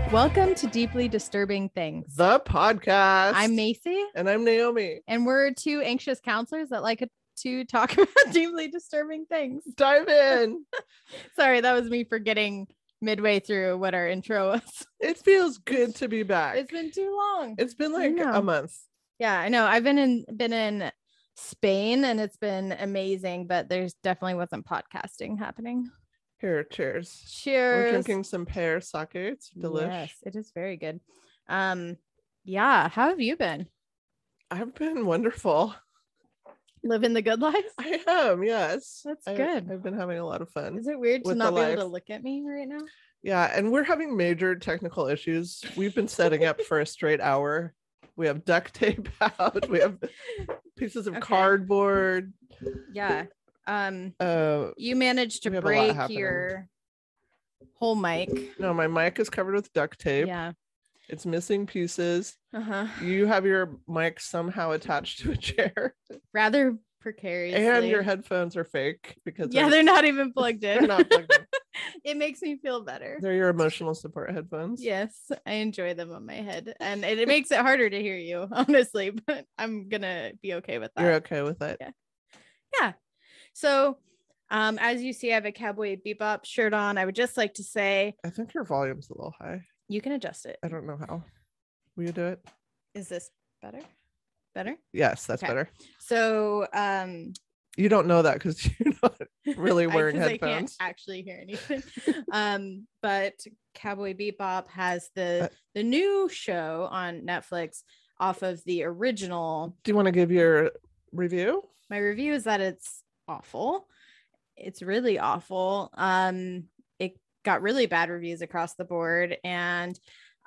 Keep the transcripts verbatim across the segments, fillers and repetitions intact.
Welcome to Deeply Disturbing Things, the podcast. I'm Macy. And I'm Naomi. And we're two anxious counselors that like to talk about deeply disturbing things. Dive in. Sorry, that was me forgetting midway through what our intro was. It feels good to be back. It's been too long. It's been like a month. Yeah, I know. I've been in been in Spain and it's been amazing, but there's definitely wasn't podcasting happening. Here, cheers. Cheers. We're drinking some pear sake. It's delicious. Yes, it is very good. Um, yeah. How have you been? I've been wonderful. Living the good life? I am, yes. That's I, good. I've been having a lot of fun. Is it weird to with not be life. able to look at me right now? Yeah, and we're having major technical issues. We've been setting up for a straight hour. We have duct tape out. We have pieces of okay. cardboard. Yeah. Um uh you managed to break your whole mic. No, my mic is covered with duct tape. Yeah, it's missing pieces. Uh-huh. You have your mic somehow attached to a chair, rather precariously, and your headphones are fake because yeah they're, they're not even plugged in. They're not plugged in. It makes me feel better. They're your emotional support headphones. Yes, I enjoy them on my head, and it, it makes it harder to hear you, honestly, but I'm gonna be okay with that. You're okay with it? Yeah. Yeah. So, um, as you see, I have a Cowboy Bebop shirt on. I would just like to say, I think your volume's a little high. You can adjust it. I don't know how. Will you do it? Is this better? Better? Yes, that's okay. Better. So, um, you don't know that because you're not really wearing I, headphones. I can't actually hear anything. um, but Cowboy Bebop has the uh, the new show on Netflix off of the original. Do you want to give your review? My review is that it's awful. It's really awful. Um, it got really bad reviews across the board, and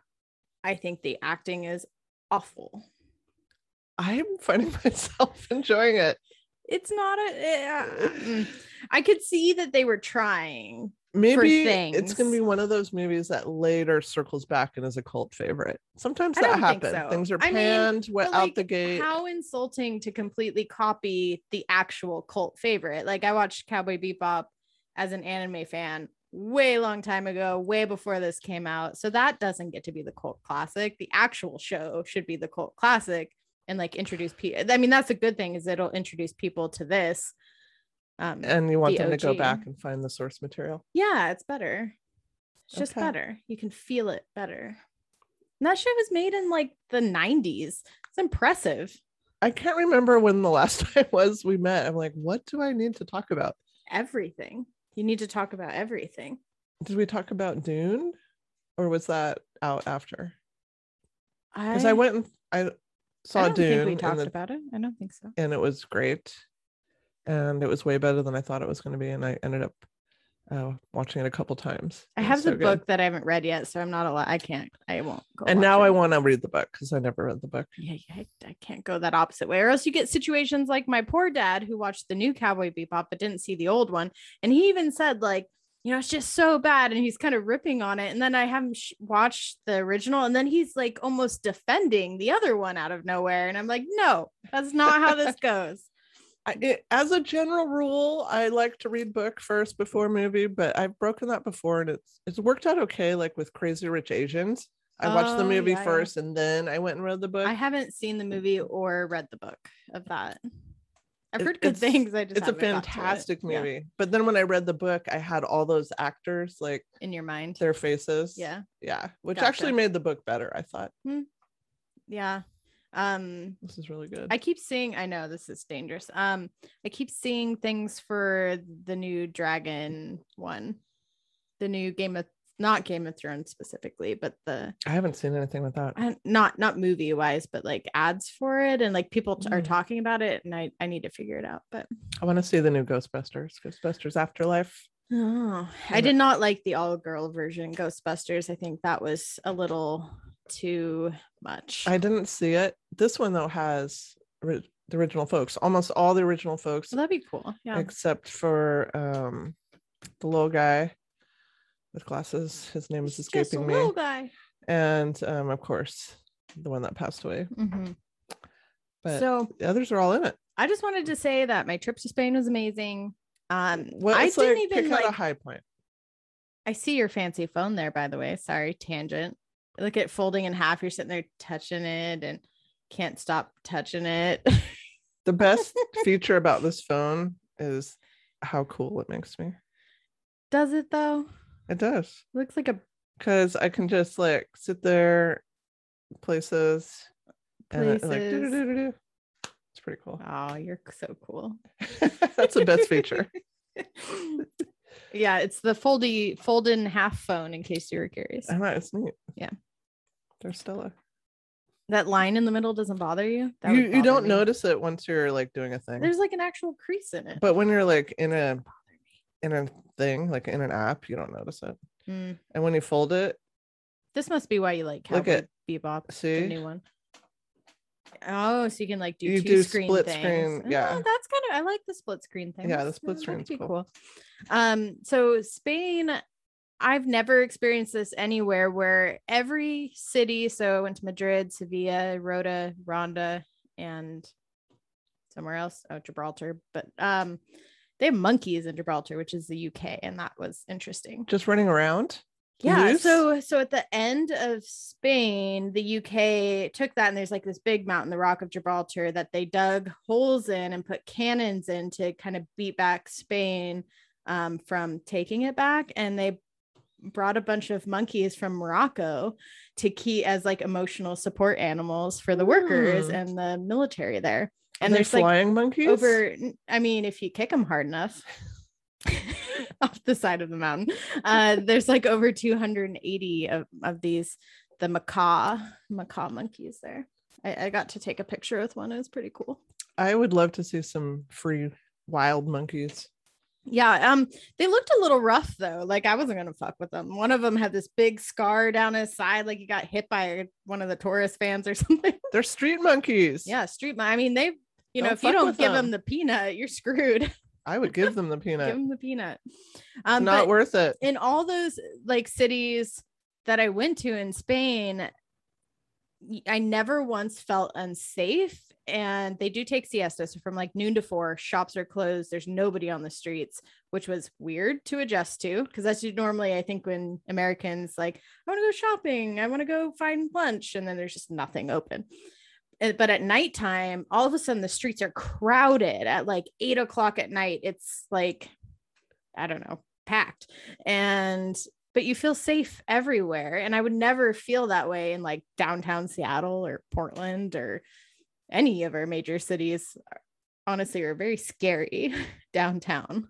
I think the acting is awful. I'm finding myself enjoying it. It's not a. Uh, I could see that they were trying. Maybe for things. It's going to be one of those movies that later circles back and is a cult favorite. Sometimes that happens. So. Things are panned I mean, out like, the gate. How insulting to completely copy the actual cult favorite. Like, I watched Cowboy Bebop as an anime fan way long time ago, way before this came out. So that doesn't get to be the cult classic. The actual show should be the cult classic and like introduce people. I mean, that's a good thing, is it'll introduce people to this. Um, and you want the them O G. to go back and find the source material. Yeah, it's better. It's just okay. better. You can feel it better. And that show was made in like the nineties. It's impressive. I can't remember when the last time was we met. I'm like, what do I need to talk about? Everything. You need to talk about everything. Did we talk about Dune? Or was that out after? Because I, I went and I saw I don't Dune. think we talked the, about it. I don't think so. And it was great. And it was way better than I thought it was going to be. And I ended up uh, watching it a couple times. I have the so book good. that I haven't read yet, so I'm not allowed. I can't. I won't go. And now it. I want to read the book because I never read the book. Yeah, I, I can't go that opposite way, or else you get situations like my poor dad who watched the new Cowboy Bebop but didn't see the old one, and he even said like, you know, it's just so bad, and he's kind of ripping on it. And then I have him sh- watch the original, and then he's like almost defending the other one out of nowhere, and I'm like, no, that's not how this goes. I, it, as a general rule, I like to read book first before movie, but I've broken that before, and it's it's worked out okay. Like with Crazy Rich Asians, I watched the Oh, movie yeah, first, yeah. and then I went and read the book. I haven't seen the movie or read the book of that. I've heard It- good it's- things. I just It's a haven't got to it. fantastic Yeah. movie. But then when I read the book, I had all those actors, like In your mind. their faces. Yeah. Yeah. Which Gotcha. actually made the book better, I thought. Yeah. Um, This is really good. I keep seeing, I know this is dangerous. Um, I keep seeing things for the new Dragon one, the new Game of, not Game of Thrones specifically, but the, I haven't seen anything with that. I- not, not movie wise, but like ads for it. And like people t- are Mm. talking about it, and I, I need to figure it out, but I want to see the new Ghostbusters, Ghostbusters Afterlife. oh, I did not like the all girl version Ghostbusters. I think that was a little too much. I didn't see it. This one though has ri- the original folks, almost all the original folks, Well, that'd be cool. Yeah. except for um the little guy with glasses. His name is He's just a escaping me. little guy. And um of course the one that passed away. Mhm. But So the others are all in it. I just wanted to say that my trip to Spain was amazing. Um, Well, I it's didn't like even pick out like. a high point. I see your fancy phone there, by the way. Sorry, tangent. look at folding in half. You're sitting there touching it and can't stop touching it. The best feature about this phone is how cool it makes me. Does it though? It does. Looks like a because I can just like sit there places, places. And it, like doo-doo-doo-doo-doo. It's pretty cool. Oh, you're so cool. That's the best feature. Yeah, it's the foldy fold in half phone, in case you were curious. I know, it's neat. Yeah, there's Stella. That line in the middle doesn't bother you? That you would you bother don't me. notice it once you're like doing a thing. There's like an actual crease in it. But when you're like in a in a thing, like in an app, you don't notice it. Mm. And when you fold it, this must be why you like look Cowboy at Bebop, see the new one. Oh, so you can like do you two do screen split things. screen, yeah. Oh, that's kind of I like the split screen thing. Yeah, That's- the split that screen's would be cool. cool. Um, so Spain, I've never experienced this anywhere where every city, so I went to Madrid, Sevilla, Rota, Ronda, and somewhere else, oh, Gibraltar, but um, they have monkeys in Gibraltar, which is the U K, and that was interesting. Just running around. Yeah, Loose? so so at the end of Spain, the U K took that, and there's like this big mountain, the Rock of Gibraltar, that they dug holes in and put cannons in to kind of beat back Spain um, from taking it back. And they brought a bunch of monkeys from Morocco to keep as like emotional support animals for the workers Mm. and the military there. And And they're there's flying like monkeys over, I mean, if you kick them hard enough. Off the side of the mountain, uh there's like over two hundred eighty of, of these the macaw macaw monkeys there. I, I got to take a picture with one. It was pretty cool. I would love to see some free wild monkeys. Yeah, um they looked a little rough though. Like I wasn't gonna fuck with them. One of them had this big scar down his side, like he got hit by one of the tourist fans or something. They're street monkeys. Yeah, street mon- I mean, they, you know, Don't if you fuck don't with give them. them the peanut, you're screwed. I would give them the Give peanut. them the peanut. It's Um not but- worth it. in all those like cities that I went to in Spain, I never once felt unsafe. And they do take siesta. So from like noon to four, shops are closed. There's nobody on the streets, which was weird to adjust to. Cause that's normally, I think, when Americans like, I want to go shopping, I want to go find lunch. And then there's just nothing open. And- But at nighttime, all of a sudden the streets are crowded at like eight o'clock at night. It's like, I don't know, packed. And but you feel safe everywhere. And I would never feel that way in like downtown Seattle or Portland or any of our major cities. Honestly, are very scary downtown.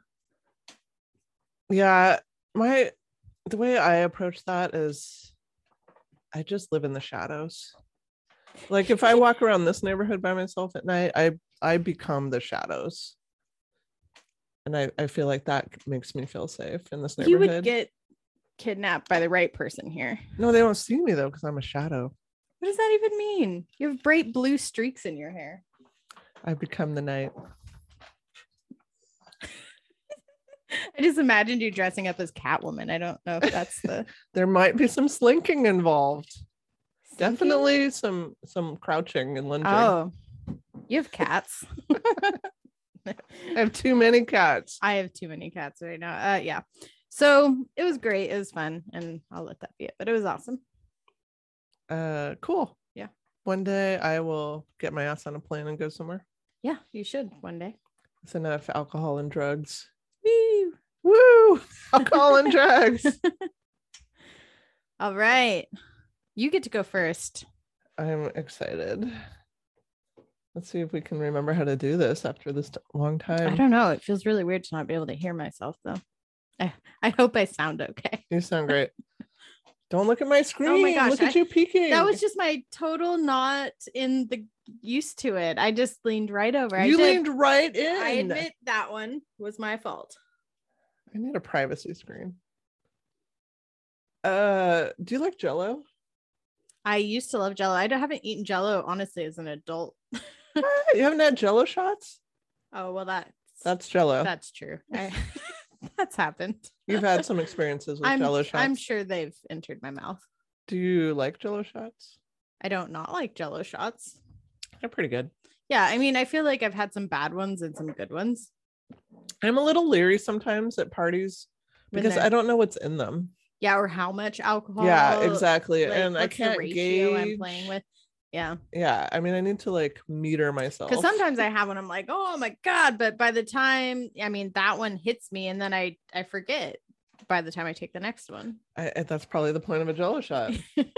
Yeah, my the way I approach that is I just live in the shadows. Like if I walk around this neighborhood by myself at night, I I become the shadows. And I, I feel like that makes me feel safe in this You neighborhood. would get kidnapped by the right person here. No, they don't see me though, because I'm a shadow. What does that even mean? You have bright blue streaks in your hair. I become the night. I just imagined you dressing up as Catwoman. I don't know if that's the There might be some slinking involved. Slinking? Definitely some some crouching and lunging. Oh, you have cats. I have too many cats. I have too many cats right now. Uh, yeah. So it was great. It was fun, and I'll let that be it. But it was awesome. Uh, cool. Yeah. One day I will get my ass on a plane and go somewhere. Yeah, you should one day. It's enough alcohol and drugs. Woo! Woo! Alcohol and drugs. All right. You get to go first. I'm excited. Let's see if we can remember how to do this after this t- long I time. don't know. It feels really weird to not be able to hear myself, though. I, I hope I sound okay. You sound great. Don't look at my screen. gosh, Look at I- you peeking. That was just my total not in the used to it. I just leaned right over. I you did- leaned right in. I admit that one was my fault. I need a privacy screen. Uh, do you like Jell-O? I used to love Jell-O. I don't- haven't eaten Jell-O, honestly, as an adult. You haven't had Jell-O shots? Oh, well, that's That's Jell-O. that's true. I, that's happened. You've had some experiences with I'm, Jell-O shots. I'm sure they've entered my mouth. Do you like Jell-O shots? I don't not like Jell-O shots. They're pretty good. Yeah, I mean, I feel like I've had some bad ones and some good ones. I'm a little leery sometimes at parties When because they're- I don't know what's in them. Yeah, or how much alcohol. Yeah, exactly. Like, and I what's the can't ratio gauge. I'm playing with. Yeah. Yeah, I mean, I need to like meter myself. Because sometimes I have one, I'm like, oh my God. But by the time, I mean, that one hits me and then I, I forget by the time I take the next one. I, I- that's probably the point of a Jello shot.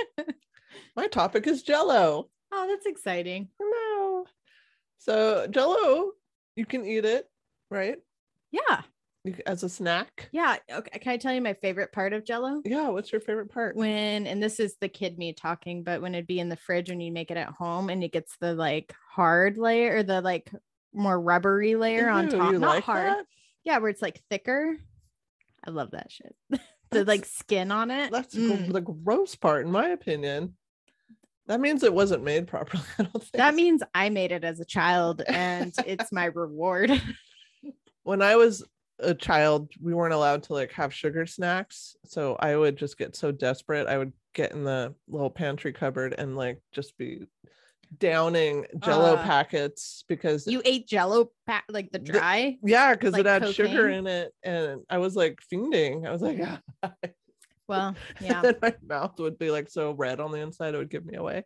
My topic is Jello. Oh, that's exciting. No. So Jello, you can eat it, right? Yeah. You, as a snack. Yeah. Okay. Can I tell you my favorite part of Jello? Yeah. What's your favorite part? When, and this is the kid me talking, but when it'd be in the fridge when you make it at home and it gets the like hard layer or the like more rubbery layer on Ew, top, you not like hard. that? Yeah, where it's like thicker. I love that shit. The That's- like skin on it. That's Mm. gr- the gross part, in my opinion. That means it wasn't made properly. I don't think. That means I made it as a child and it's my reward. When I was a child, we weren't allowed to like have sugar snacks. So I would just get so desperate. I would get in the little pantry cupboard and like just be downing Jello Uh, packets because You ate Jello pack like the dry. yeah, because like it had sugar cocaine? in it, and I was like fiending. I was like, Well, yeah. and then my mouth would be like so red on the inside, it would give me away.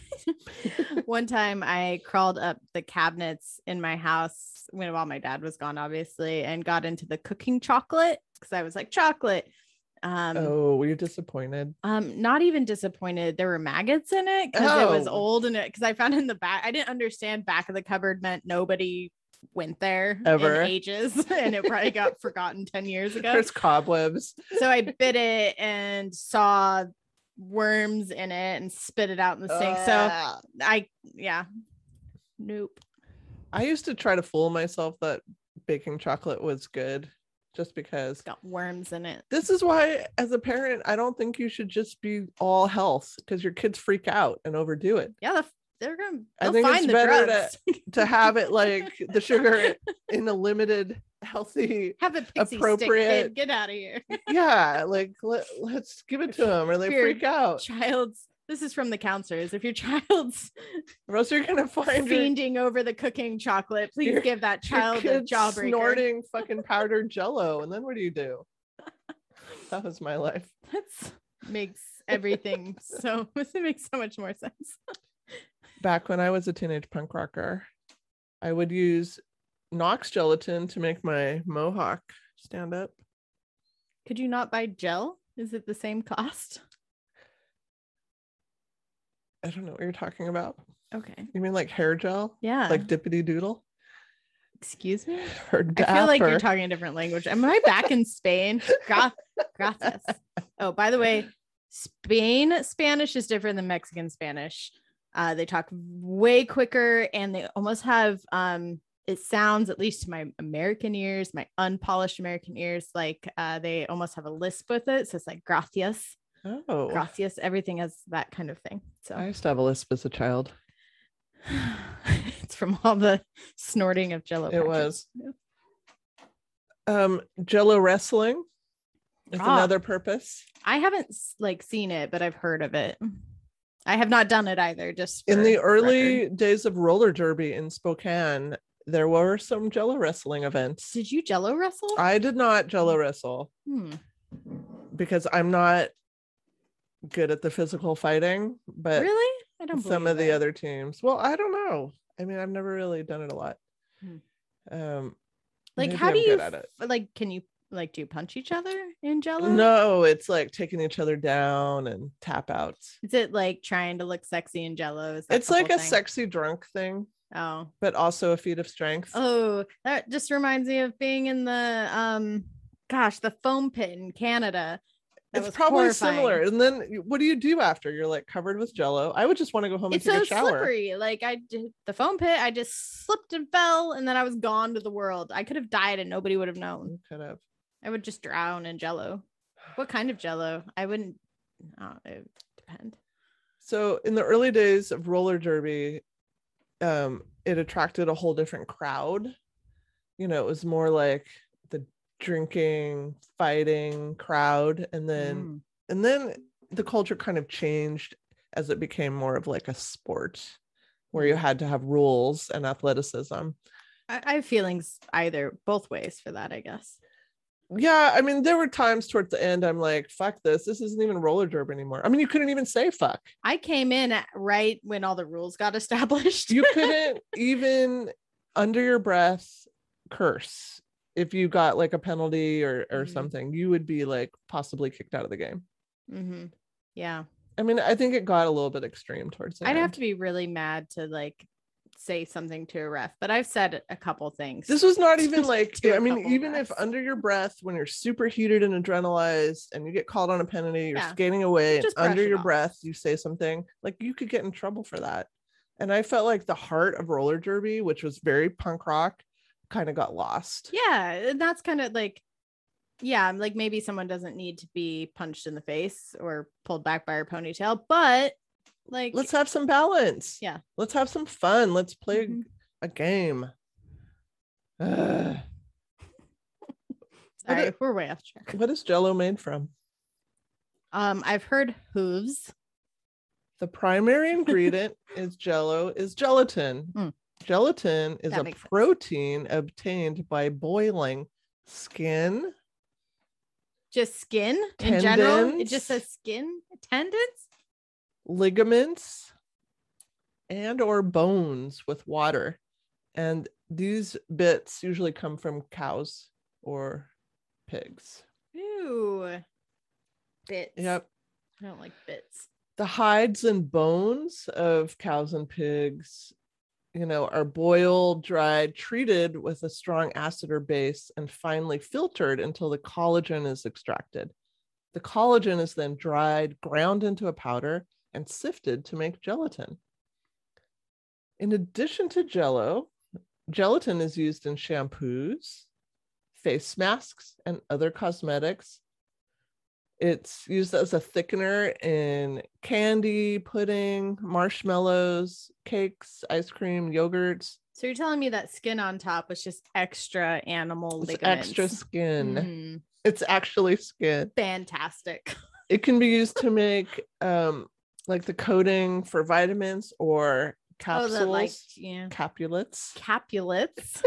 One time I crawled up the cabinets in my house when while my dad was gone, obviously, and got into the cooking chocolate because I was like, chocolate. Um, Oh, were you disappointed? um, not even disappointed. There were maggots in it because it was Oh. old and it because I found it in the back. I didn't understand back of the cupboard meant nobody went there Ever. in ages and it probably got forgotten ten years ago. There's cobwebs. So I bit it and saw worms in it and spit it out in the sink. So Ah. I, yeah, nope. I used to try to fool myself that baking chocolate was good just because. It's got worms in it. This is why, as a parent, I don't think you should just be all health because your kids freak out and overdo it. Yeah, the, they're gonna. I They'll think find it's the better drugs. to, to have it like the sugar in a limited, healthy. Have a pixie appropriate- stick, kid. Get out of here. Yeah, like let, let's give it to them or they Your freak out. Child's. This is from the counselors. If your child's Or else you're gonna find your, fiending over the cooking chocolate, please your- give that your child a kids jawbreaker. snorting fucking powdered Jello, and then what do you do? That was my life. That makes everything so. It makes so much more sense. Back when I was a teenage punk rocker, I would use Knox gelatin to make my mohawk stand up. Could you not buy gel? Is it the same cost? I don't know what you're talking about. Okay. You mean like hair gel? Yeah. Like dippity doodle? Excuse me? Or I feel like you're dapper? talking a different language. Am I back in Spain? Gra- gracias. Oh, by the way, Spain Spanish is different than Mexican Spanish. Uh, they talk way quicker and they almost have, um, it sounds, at least to my American ears, my unpolished American ears, like uh, they almost have a lisp with it. So it's like gracias, Oh, gracias. Everything has that kind of thing. So I used to have a lisp as a child. it's from all the snorting of Jello. It packets. was. Yeah. Um, Jello wrestling is Ah. another purpose. I haven't like seen it, but I've heard of it. I have not done it either. Just In for the early record. days of roller derby in Spokane, there were some Jello wrestling events. Did you Jello wrestle? I did not Jello wrestle Hmm. because I'm not good at the physical fighting, but Really? I don't. some believe of the it. other teams. Well, I don't know. I mean, I've never really done it a lot. Hmm. Um, Like, maybe how I'm do you good at it? f- like? Can you like do you punch each other in Jello? No, it's like taking each other down and tap outs. Is it like trying to look sexy in Jello? Is that It's the like whole a thing? sexy drunk thing, Oh. but also a feat of strength. Oh, that just reminds me of being in the um, gosh, the foam pit in Canada. That It's was probably horrifying. similar. And then what do you do after you're like covered with Jello? I would just want to go home It's and take so a shower. slippery. Like I did the foam pit, I just slipped and fell, and then I was gone to the world. I could have died and nobody would have known. You could have. I would just drown in Jello. What kind of Jello? I wouldn't. Oh, it would depend. So in the early days of roller derby, um, it attracted a whole different crowd. You know, it was more like the drinking, fighting crowd, and then Mm. and then the culture kind of changed as it became more of like a sport where you had to have rules and athleticism. I, I have feelings either both ways for that, I guess. Yeah, I mean, there were times towards the end I'm like, fuck this. This isn't even roller derby anymore. I mean, you couldn't even say fuck. I came in at, right when all the rules got established. You couldn't even under your breath curse if you got like a penalty or or Mhm. something. You would be like possibly kicked out of the game. Mm-hmm. Yeah. I mean, I think it got a little bit extreme towards the I'd end. have to be really mad to like say something to a ref, but I've said a couple things. This was not even like, To a I mean, couple even if refs. under your breath, when you're super heated and adrenalized and you get called on a penalty, you're Yeah. skating away, and Just brush under it your off. breath, you say something, like you could get in trouble for that. And I felt like the heart of roller derby, which was very punk rock, kind of got lost. Yeah, and that's kind of like, yeah, like maybe someone doesn't need to be punched in the face or pulled back by her ponytail, but like, Let's have some balance. Yeah. Let's have some fun. Let's play Mhm. a game. Ugh. sorry, What, we're way off track. what is Jell-O made from? Um, I've heard hooves. The primary ingredient is Jell-O is gelatin. Mm. Gelatin is That a makes sense. protein obtained by boiling skin, Just skin in general. It Tendons. just says skin, tendons. ligaments, and or bones with water. And these bits usually come from cows or pigs. Ooh, bits. Yep. I don't like bits. The hides and bones of cows and pigs, you know, are boiled, dried, treated with a strong acid or base, and finally filtered until the collagen is extracted. The collagen is then dried, ground into a powder, and sifted to make gelatin. In addition to Jell-O, gelatin is used in shampoos, face masks, and other cosmetics. It's used as a thickener in candy, pudding, marshmallows, cakes, ice cream, yogurts. So you're telling me that skin on top was just extra animal It's ligaments? extra skin. Mm, It's actually skin. fantastic. It can be used to make um, like the coating for vitamins or capsules, Oh, the like, yeah, capulates. capulates.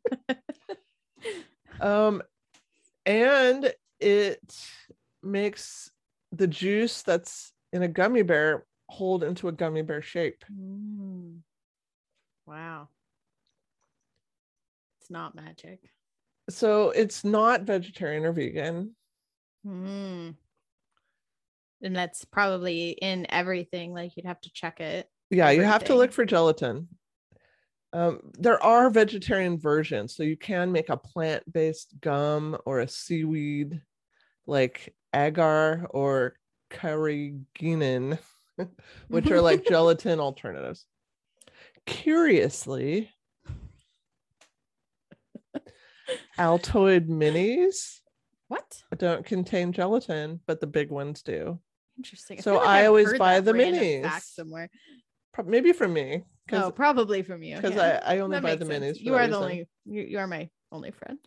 Um, and it makes the juice that's in a gummy bear hold into a gummy bear shape. Mm. Wow. It's not magic. So it's not vegetarian or vegan. Mm. And that's probably in everything. Like you'd have to check it. Yeah, you have to Everything. look for gelatin. Um, there are vegetarian versions, so you can make a plant-based gum or a seaweed like agar or carrageenan, which are like gelatin alternatives. Curiously, Altoid minis What? don't contain gelatin, but the big ones do. Interesting. So feel like I I've always heard buy that the random minis. fact somewhere. Pro- Maybe from me, because Oh, probably from you. because yeah. I, I only That buy makes the sense. minis. for You that are the reason. only. You, you are my only friend.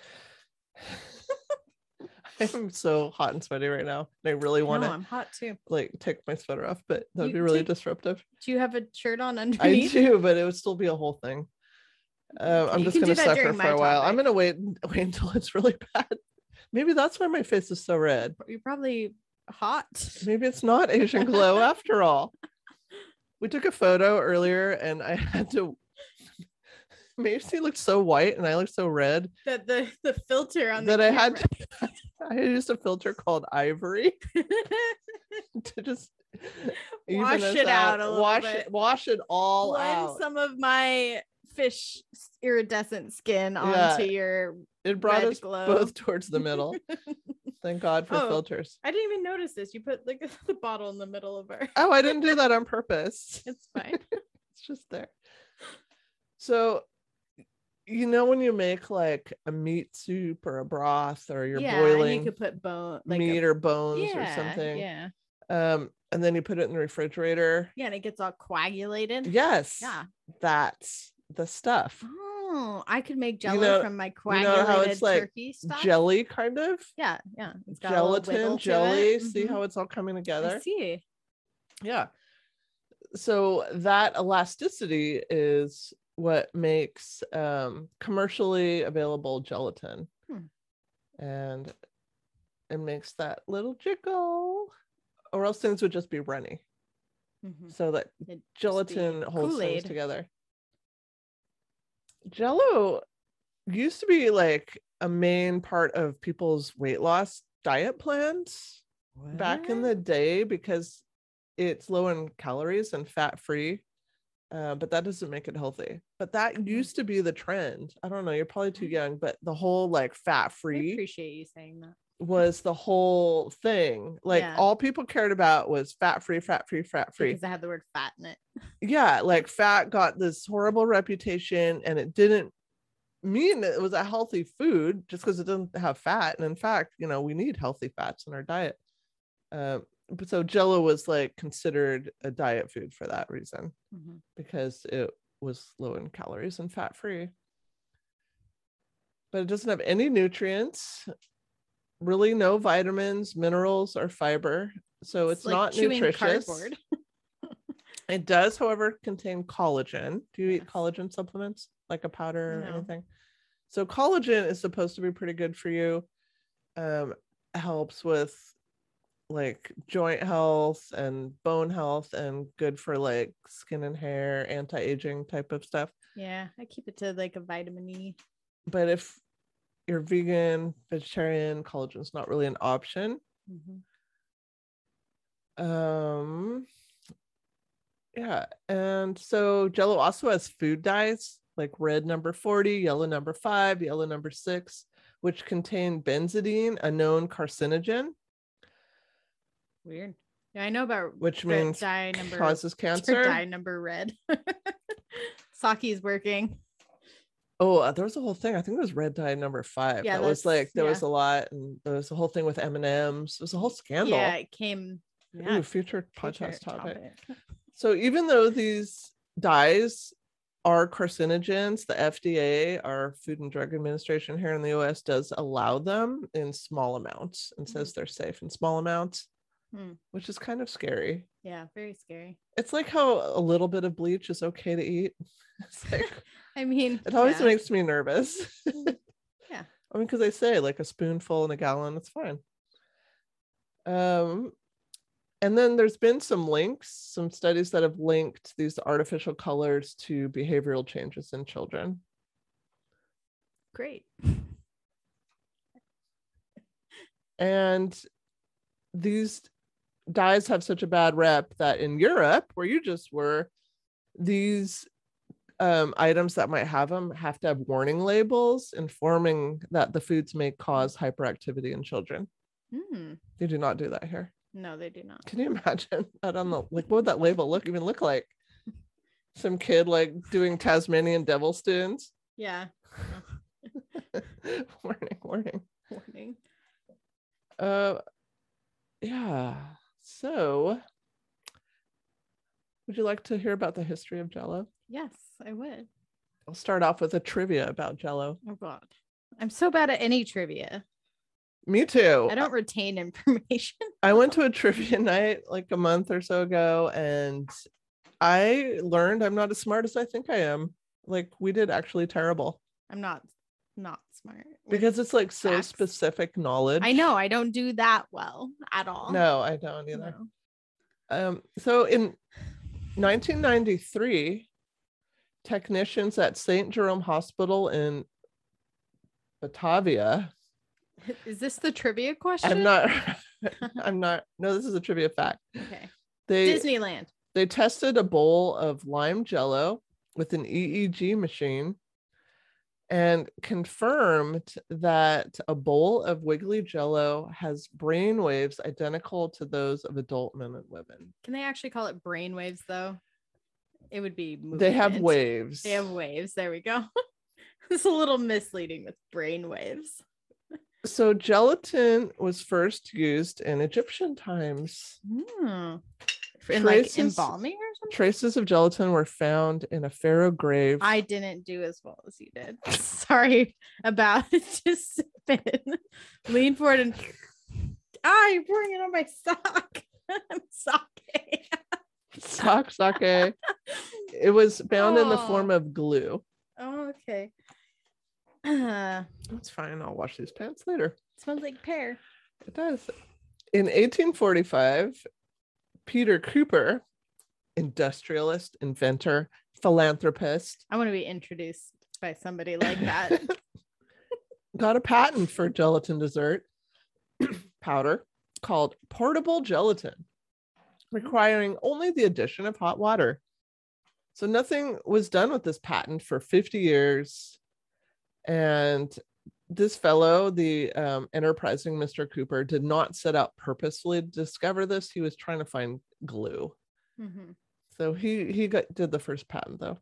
I'm so hot and sweaty right now. And I really want No, to I'm hot too. like take my sweater off, but that'd You be really take- disruptive. Do you have a shirt on I underneath? do, but it would still be a whole thing. Uh, I'm You just can do gonna that sucker during for my a while. I'm topic. gonna wait wait until it's really bad. Maybe that's why my face is so red. You're probably hot. Maybe it's not Asian glow after all. We took a photo earlier and I had to Macy looked so white and I looked so red That the the filter on the that I had to, I used a filter called Ivory to just Wash even us it out a little wash bit. it, wash it all blend out. some of my fish iridescent skin Yeah. onto your. It brought red us glow. both towards the middle. Thank God for Oh. filters. I didn't even notice this. You put like the bottle in the middle of our. Oh, I didn't do that on purpose. It's fine. It's just there. So, you know, when you make like a meat soup or a broth, or you're yeah, and boiling you could put bone like meat a, or bones yeah, or something, Yeah, um, and then you put it in the refrigerator. yeah, and it gets all coagulated. Yes, Yeah. that's the stuff. Oh, I could make Jello know- from my You coagulated know how it's like turkey stuff. jelly, kind of Yeah, yeah. It's got a little gelatin wiggle to jelly. it. See Mhm. how it's all coming I together? see. Yeah. So that elasticity is what makes um, commercially available gelatin. Hmm. and it makes that little jiggle, or else things would just be runny. Mm-hmm. So that It'd just gelatin be holds things Kool-Aid. together. Jello used to be like a main part of people's weight loss diet plans back in What? the day because it's low in calories and fat free. Uh, but that doesn't make it healthy. But that used to be the trend. I don't know, you're probably too young, but the whole like fat I free appreciate you saying that. was the whole thing. Like Yeah. all people cared about was fat free, fat free, fat free. Because I had the word fat in it. Yeah, like fat got this horrible reputation, and it didn't mean that it was a healthy food just because it doesn't have fat. And in fact, you know, we need healthy fats in our diet. Um, but so Jello was like considered a diet food for that reason, Mm-hmm. because it was low in calories and fat free. But it doesn't have any nutrients, really no vitamins, minerals, or fiber. So it's, It's like not chewing nutritious. cardboard. It does, however, contain collagen. Do you eat Yes. collagen supplements, like a powder or No. anything? So collagen is supposed to be pretty good for you. Um, helps with like joint health and bone health, and good for like skin and hair, anti-aging type of stuff. Yeah, I keep it to like a vitamin E. But if you're vegan, vegetarian, collagen's not really an option. Mm-hmm. Um, yeah, and so Jello also has food dyes like red number forty, yellow number five, yellow number six, which contain benzidine, a known carcinogen. Weird. Yeah, I know about Which red means dye number causes cancer. dye number red. Saki's working. Oh, uh, there was a whole thing. I think it was red dye number five. Yeah, that was that's- like there yeah. was a lot, and there was a whole thing with M and M's. It was a whole scandal. Yeah, it came. Yeah, Ooh, future future podcast topic. topic. So even though these dyes are carcinogens, the F D A, our Food and Drug Administration here in the U S, does allow them in small amounts and says they're safe in small amounts, Hmm. which is kind of scary. Yeah, very scary. It's like how a little bit of bleach is okay to eat. It's like, I mean, it always yeah. makes me nervous. Yeah. I mean, because they say like a spoonful in a gallon, it's fine. Um, and then there's been some links, some studies that have linked these artificial colors to behavioral changes in children. Great. And these dyes have such a bad rep that in Europe, where you just were, these um, items that might have them have to have warning labels informing that the foods may cause hyperactivity in children. Hmm. They do not do that here. No, they do not. Can you imagine that on the, like, what would that label look even look like? Some kid like doing Tasmanian devil spoons. Yeah. warning, warning. Warning. Uh, yeah. So, would you like to hear about the history of Jello? Yes, I would. I'll start off with a trivia about Jello. Oh God, I'm so bad at any trivia. Me too. I don't retain information. I went to a trivia night like a month or so ago, and I learned I'm not as smart as I think I am. Like, we did actually terrible. I'm not not smart with Because it's like so facts. specific knowledge. I know I don't do that well at all. No, I don't either. No. Um, so in nineteen ninety-three, technicians at Saint Jerome Hospital in Batavia. Is this the trivia question? I'm not. I'm not. No, this is a trivia fact. Okay. They Disneyland. they tested a bowl of lime Jello with an E E G machine and confirmed that a bowl of wiggly Jello has brain waves identical to those of adult men and women. Can they actually call it brain waves though? It would be movement. They have waves. They have waves. There we go. It's a little misleading with brain waves. So gelatin was first used in Egyptian times. Hmm. In like Traces- embalming or something? Traces of gelatin were found in a pharaoh grave. I didn't do as well as you did. Sorry about it. Just sip it. Lean forward and ah, you're pouring it on my sock. I'm sake. Sock sake. It was found in the Oh. form of glue. Oh, okay. Uh, That's fine. I'll wash these pants later. Smells like pear. It does. In eighteen forty-five, Peter Cooper, industrialist, inventor, philanthropist, I want to be introduced by somebody like that. got a patent for gelatin dessert powder called portable gelatin, requiring only the addition of hot water. So nothing was done with this patent for fifty years. And this fellow, the um, enterprising Mister Cooper, did not set out purposefully to discover this. He was trying to find glue. Mm-hmm. So he he got did the first patent though.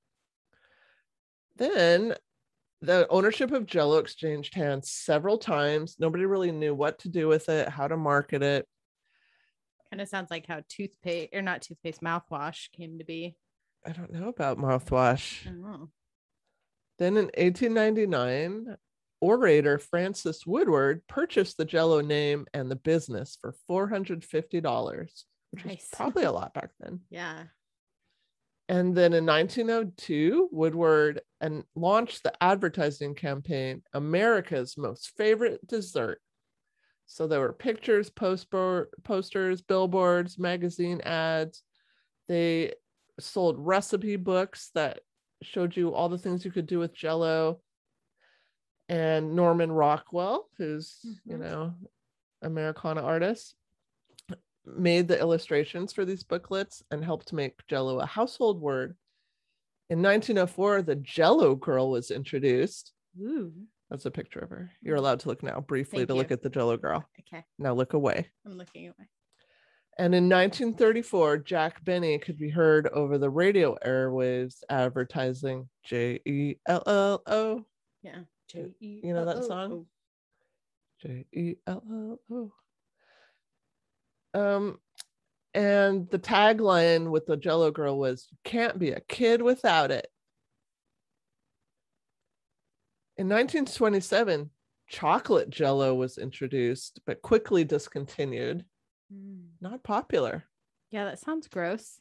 Then the ownership of Jell-O exchanged hands several times. Nobody really knew what to do with it, how to market it. Kind of sounds like how toothpaste, or not toothpaste, mouthwash came to be. I don't know about mouthwash. I don't know. Then in eighteen ninety-nine, orator Francis Woodward purchased the Jell-O name and the business for four hundred fifty dollars, which Nice. was probably a lot back then. Yeah. And then in nineteen oh two, Woodward and launched the advertising campaign, America's Most Favorite Dessert. So there were pictures, poster, posters, billboards, magazine ads. They sold recipe books that showed you all the things you could do with Jell-O. And Norman Rockwell, who's, mm-hmm. you know, Americana artist, made the illustrations for these booklets and helped make Jell-O a household word. In nineteen oh four, the Jell-O girl was introduced. Ooh. That's a picture of her. You're allowed to look now briefly Thank to you. Look at the Jell-O girl. Okay. Now look away. I'm looking away. And in nineteen thirty-four, Jack Benny could be heard over the radio airwaves advertising J E L L O. Yeah. J E L L O. You know that song? J E L L O. Um, and the tagline with the Jell-O girl was, "Can't be a kid without it." In nineteen twenty-seven, chocolate Jell-O was introduced, but quickly discontinued. Mm. Not popular. Yeah, that sounds gross.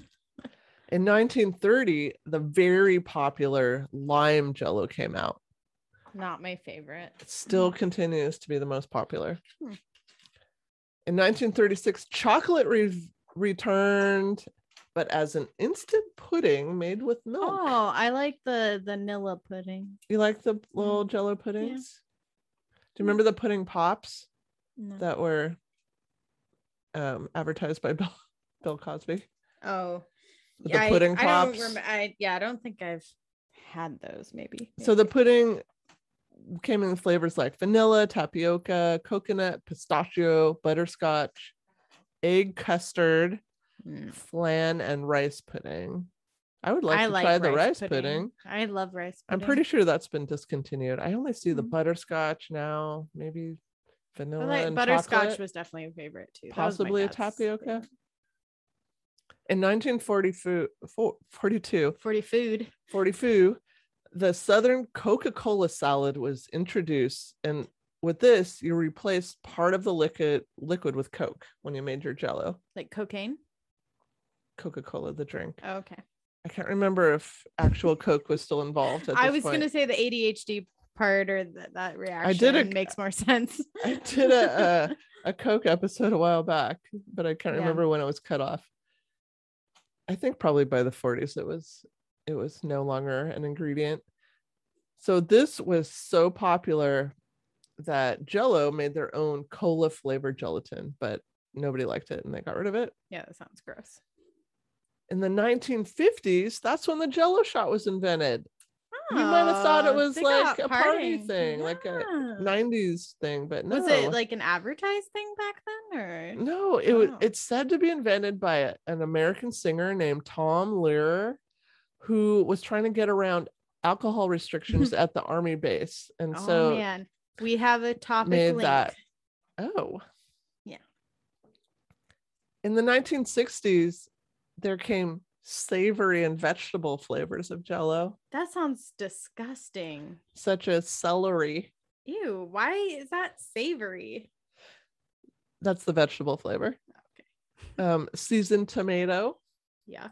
In nineteen thirty, the very popular lime Jell-O came out. Not my favorite. It still mm. continues to be the most popular. Hmm. In nineteen thirty-six, chocolate re- returned, but as an instant pudding made with milk. Oh, I like the vanilla pudding. You like the little Jell-O puddings? Yeah. Do you remember the pudding pops no. that were um, advertised by Bill, Bill Cosby? Oh, the yeah, pudding I, pops. I don't remember. I, yeah, I don't think I've had those. Maybe. maybe. So the pudding came in flavors like vanilla, tapioca, coconut, pistachio, butterscotch, egg custard, mm. flan, and rice pudding. I would like I to like try rice the rice pudding. pudding. I love rice pudding. I'm pretty sure that's been discontinued. I only see mm. the butterscotch now, maybe vanilla like and butterscotch chocolate. Was definitely a favorite too. Possibly a tapioca. Favorite. In nineteen forty-two, forty-two, forty food, forty-two, the Southern Coca-Cola salad was introduced, and with this, you replaced part of the liquid liquid with Coke when you made your Jell-O. Like cocaine? Coca-Cola, the drink. Oh, okay. I can't remember if actual Coke was still involved. At I this was point. gonna say the A D H D part or that, that reaction. I did a, makes more sense. I did a, a a Coke episode a while back, but I can't yeah. remember when it was cut off. I think probably by the forties it was it was no longer an ingredient. So this was so popular that Jell-O made their own cola flavored gelatin, but nobody liked it and they got rid of it. Yeah, that sounds gross. In the nineteen fifties, that's when the Jell-O shot was invented. Oh, you might have thought it was like a partying. party thing, yeah. like a nineties thing, but no. Was it like an advertised thing back then, or no? It was. It's said to be invented by a, an American singer named Tom Lehrer, who was trying to get around alcohol restrictions at the Army base, and oh, so man, we have a topic made link. that. Oh, yeah. In the nineteen sixties, there came savory and vegetable flavors of Jell-O. That sounds disgusting. Such as celery. Ew, why is that savory? That's the vegetable flavor. Okay. Um, seasoned tomato. Yuck.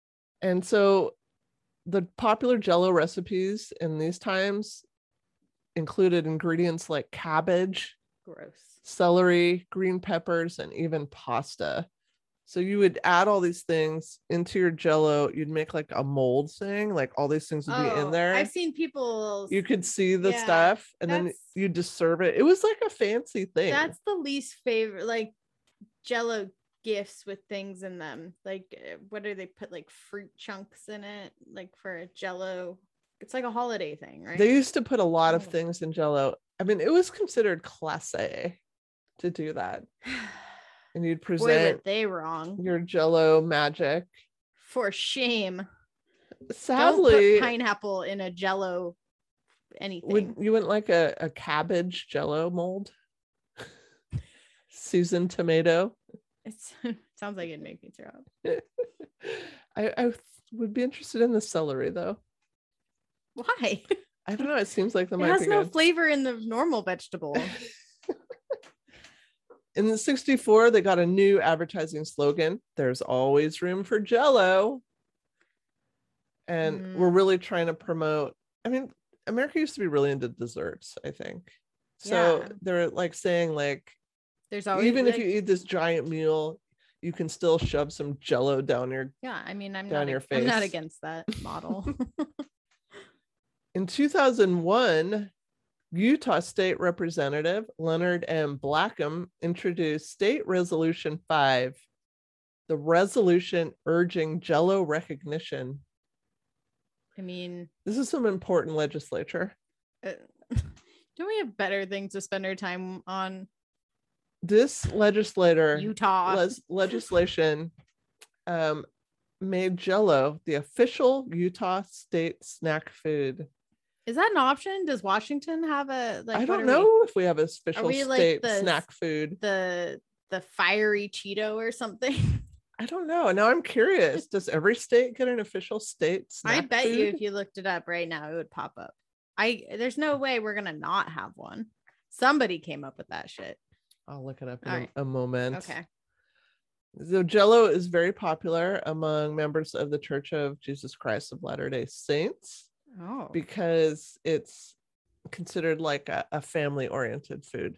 And so the popular Jell-O recipes in these times included ingredients like cabbage, Gross. celery, green peppers, and even pasta. So you would add all these things into your Jell-O. You'd make like a mold thing, like all these things would be in Oh, there. I've seen people. You could see the Yeah, stuff, and then that's- you just serve it. It was like a fancy thing. That's the least favorite, like Jell-O gifts with things in them. Like, uh, what do they put? Like fruit chunks in it, like for a Jell-O. It's like a holiday thing, right? They used to put a lot of Oh. things in Jell-O. I mean, it was considered classe to do that. And you'd Boy, present were they wrong. your Jell-O magic. For shame. Sadly, Don't put pineapple in a Jell-O anything. would you wouldn't like a, a cabbage Jell-O mold? Seasoned tomato. It's, it sounds like it'd make me throw up. I, I would be interested in the celery though. Why? I don't know. It seems like that It might has be no good. flavor in the normal vegetable. In the sixty-four, they got a new advertising slogan. There's always room for Jell-O. And Mm. we're really trying to promote. I mean, America used to be really into desserts, I think. So Yeah. they're like saying, like, There's always even if like- you eat this giant meal, you can still shove some Jell-O down your. Yeah, I mean, I'm down not. your I'm not face. against that model. In two thousand one, Utah State Representative Leonard M. Blackham introduced State Resolution five, the resolution urging Jell-O recognition. I mean, This is some important legislature. uh, don't we have better things to spend our time on? This legislator Utah. les- legislation um, made Jell-O the official Utah state snack food. Is that an option? Does Washington have a like? I what don't are know if we have a official we like state the- snack food. We, the the fiery Cheeto or something? I don't know. Now I'm curious. Does every state get an official state snack I bet food? you if you looked it up right now, it would pop up. I there's no way we're gonna not have one. Somebody came up with that shit. I'll look it up in All a, right. a moment. Okay. So Jell-O is very popular among members of the Church of Jesus Christ of Latter-day Saints Oh. because it's considered like a, a family-oriented food.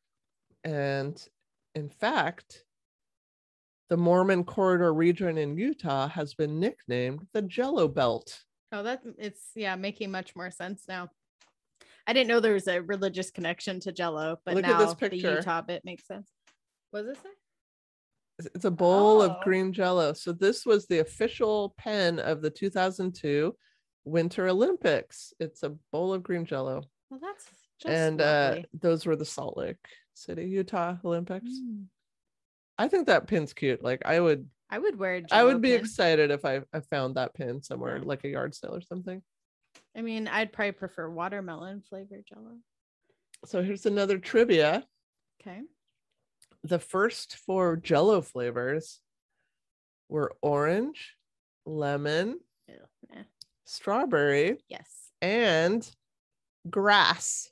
And in fact, the Mormon Corridor region in Utah has been nicknamed the Jell-O Belt. Oh, that it's yeah, making much more sense now. I didn't know there was a religious connection to Jell-O, but Look at now this the picture. Utah bit makes sense. What does it say? It's a bowl of Oh. green Jell-O. So this was the official pen of the two thousand two Winter Olympics. It's a bowl of green Jell-O. Well, that's just And uh, lovely. those were the Salt Lake City, Utah Olympics. Mm. I think that pin's cute. Like I would, I would wear. a I Jell-O would be pin. excited if I, I found that pin somewhere, Yeah. like a yard sale or something. I mean, I'd probably prefer watermelon flavored Jell-O. So here's another trivia. Okay. The first four Jell-O flavors were orange, lemon, Ew, eh. strawberry, Yes. and grass.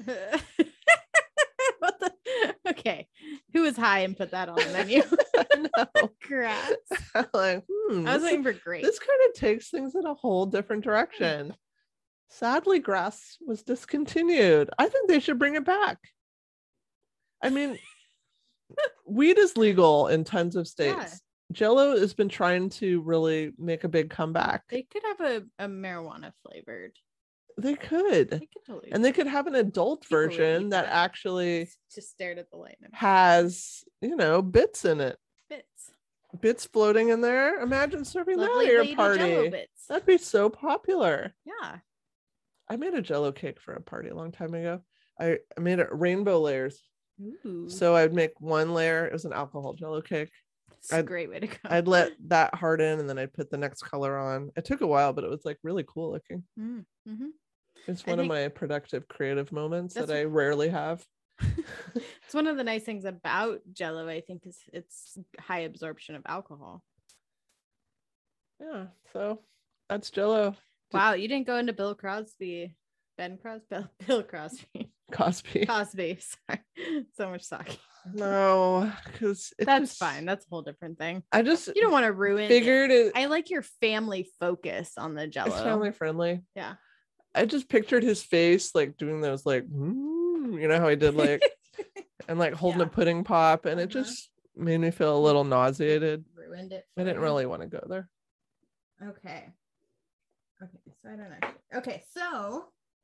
What the? Okay. Who was high and put that on the menu? No. Grass. Like, hmm, I was this, waiting for grape. this kind of takes things in a whole different direction. Sadly, grass was discontinued. I think they should bring it back. I mean, weed is legal in tons of states. Yeah. Jell-O has been trying to really make a big comeback. They could have a, a marijuana flavored. They could. They could totally. And they could have an adult People would version eat that that. actually just stared at the light and has, you know, bits in it. bits. Bits floating in there. Imagine serving that Lovely at your lady Jell-O party. bits. That'd be so popular. Yeah. I made a Jell-O cake for a party a long time ago. I, I made it rainbow layers. Ooh. So I'd make one layer. It was an alcohol Jell-O cake. It's a I'd- great way to go. I'd let that harden and then I'd put the next color on. It took a while, but it was like really cool looking. Mm, mhm. It's I one of think- my productive creative moments that That's- I rarely have. It's one of the nice things about Jell-O, I think, is its high absorption of alcohol. Yeah. So that's Jell-O. Wow, you didn't go into Bill Crosby, Ben Crosby, Bill, Bill Crosby, Cosby. Cosby. Sorry, so much sake. No, because That's fine. That's a whole different thing. I just You don't want to ruin. figured it. I like your family focus on the It's Jell-O. family friendly. Yeah. I just pictured his face like doing those like, mm, you know how he did like, and like holding Yeah. a pudding pop, and Uh-huh. it just made me feel a little nauseated. Ruined it. I for didn't you. really want to go there. Okay. Okay, so I don't know. Okay, so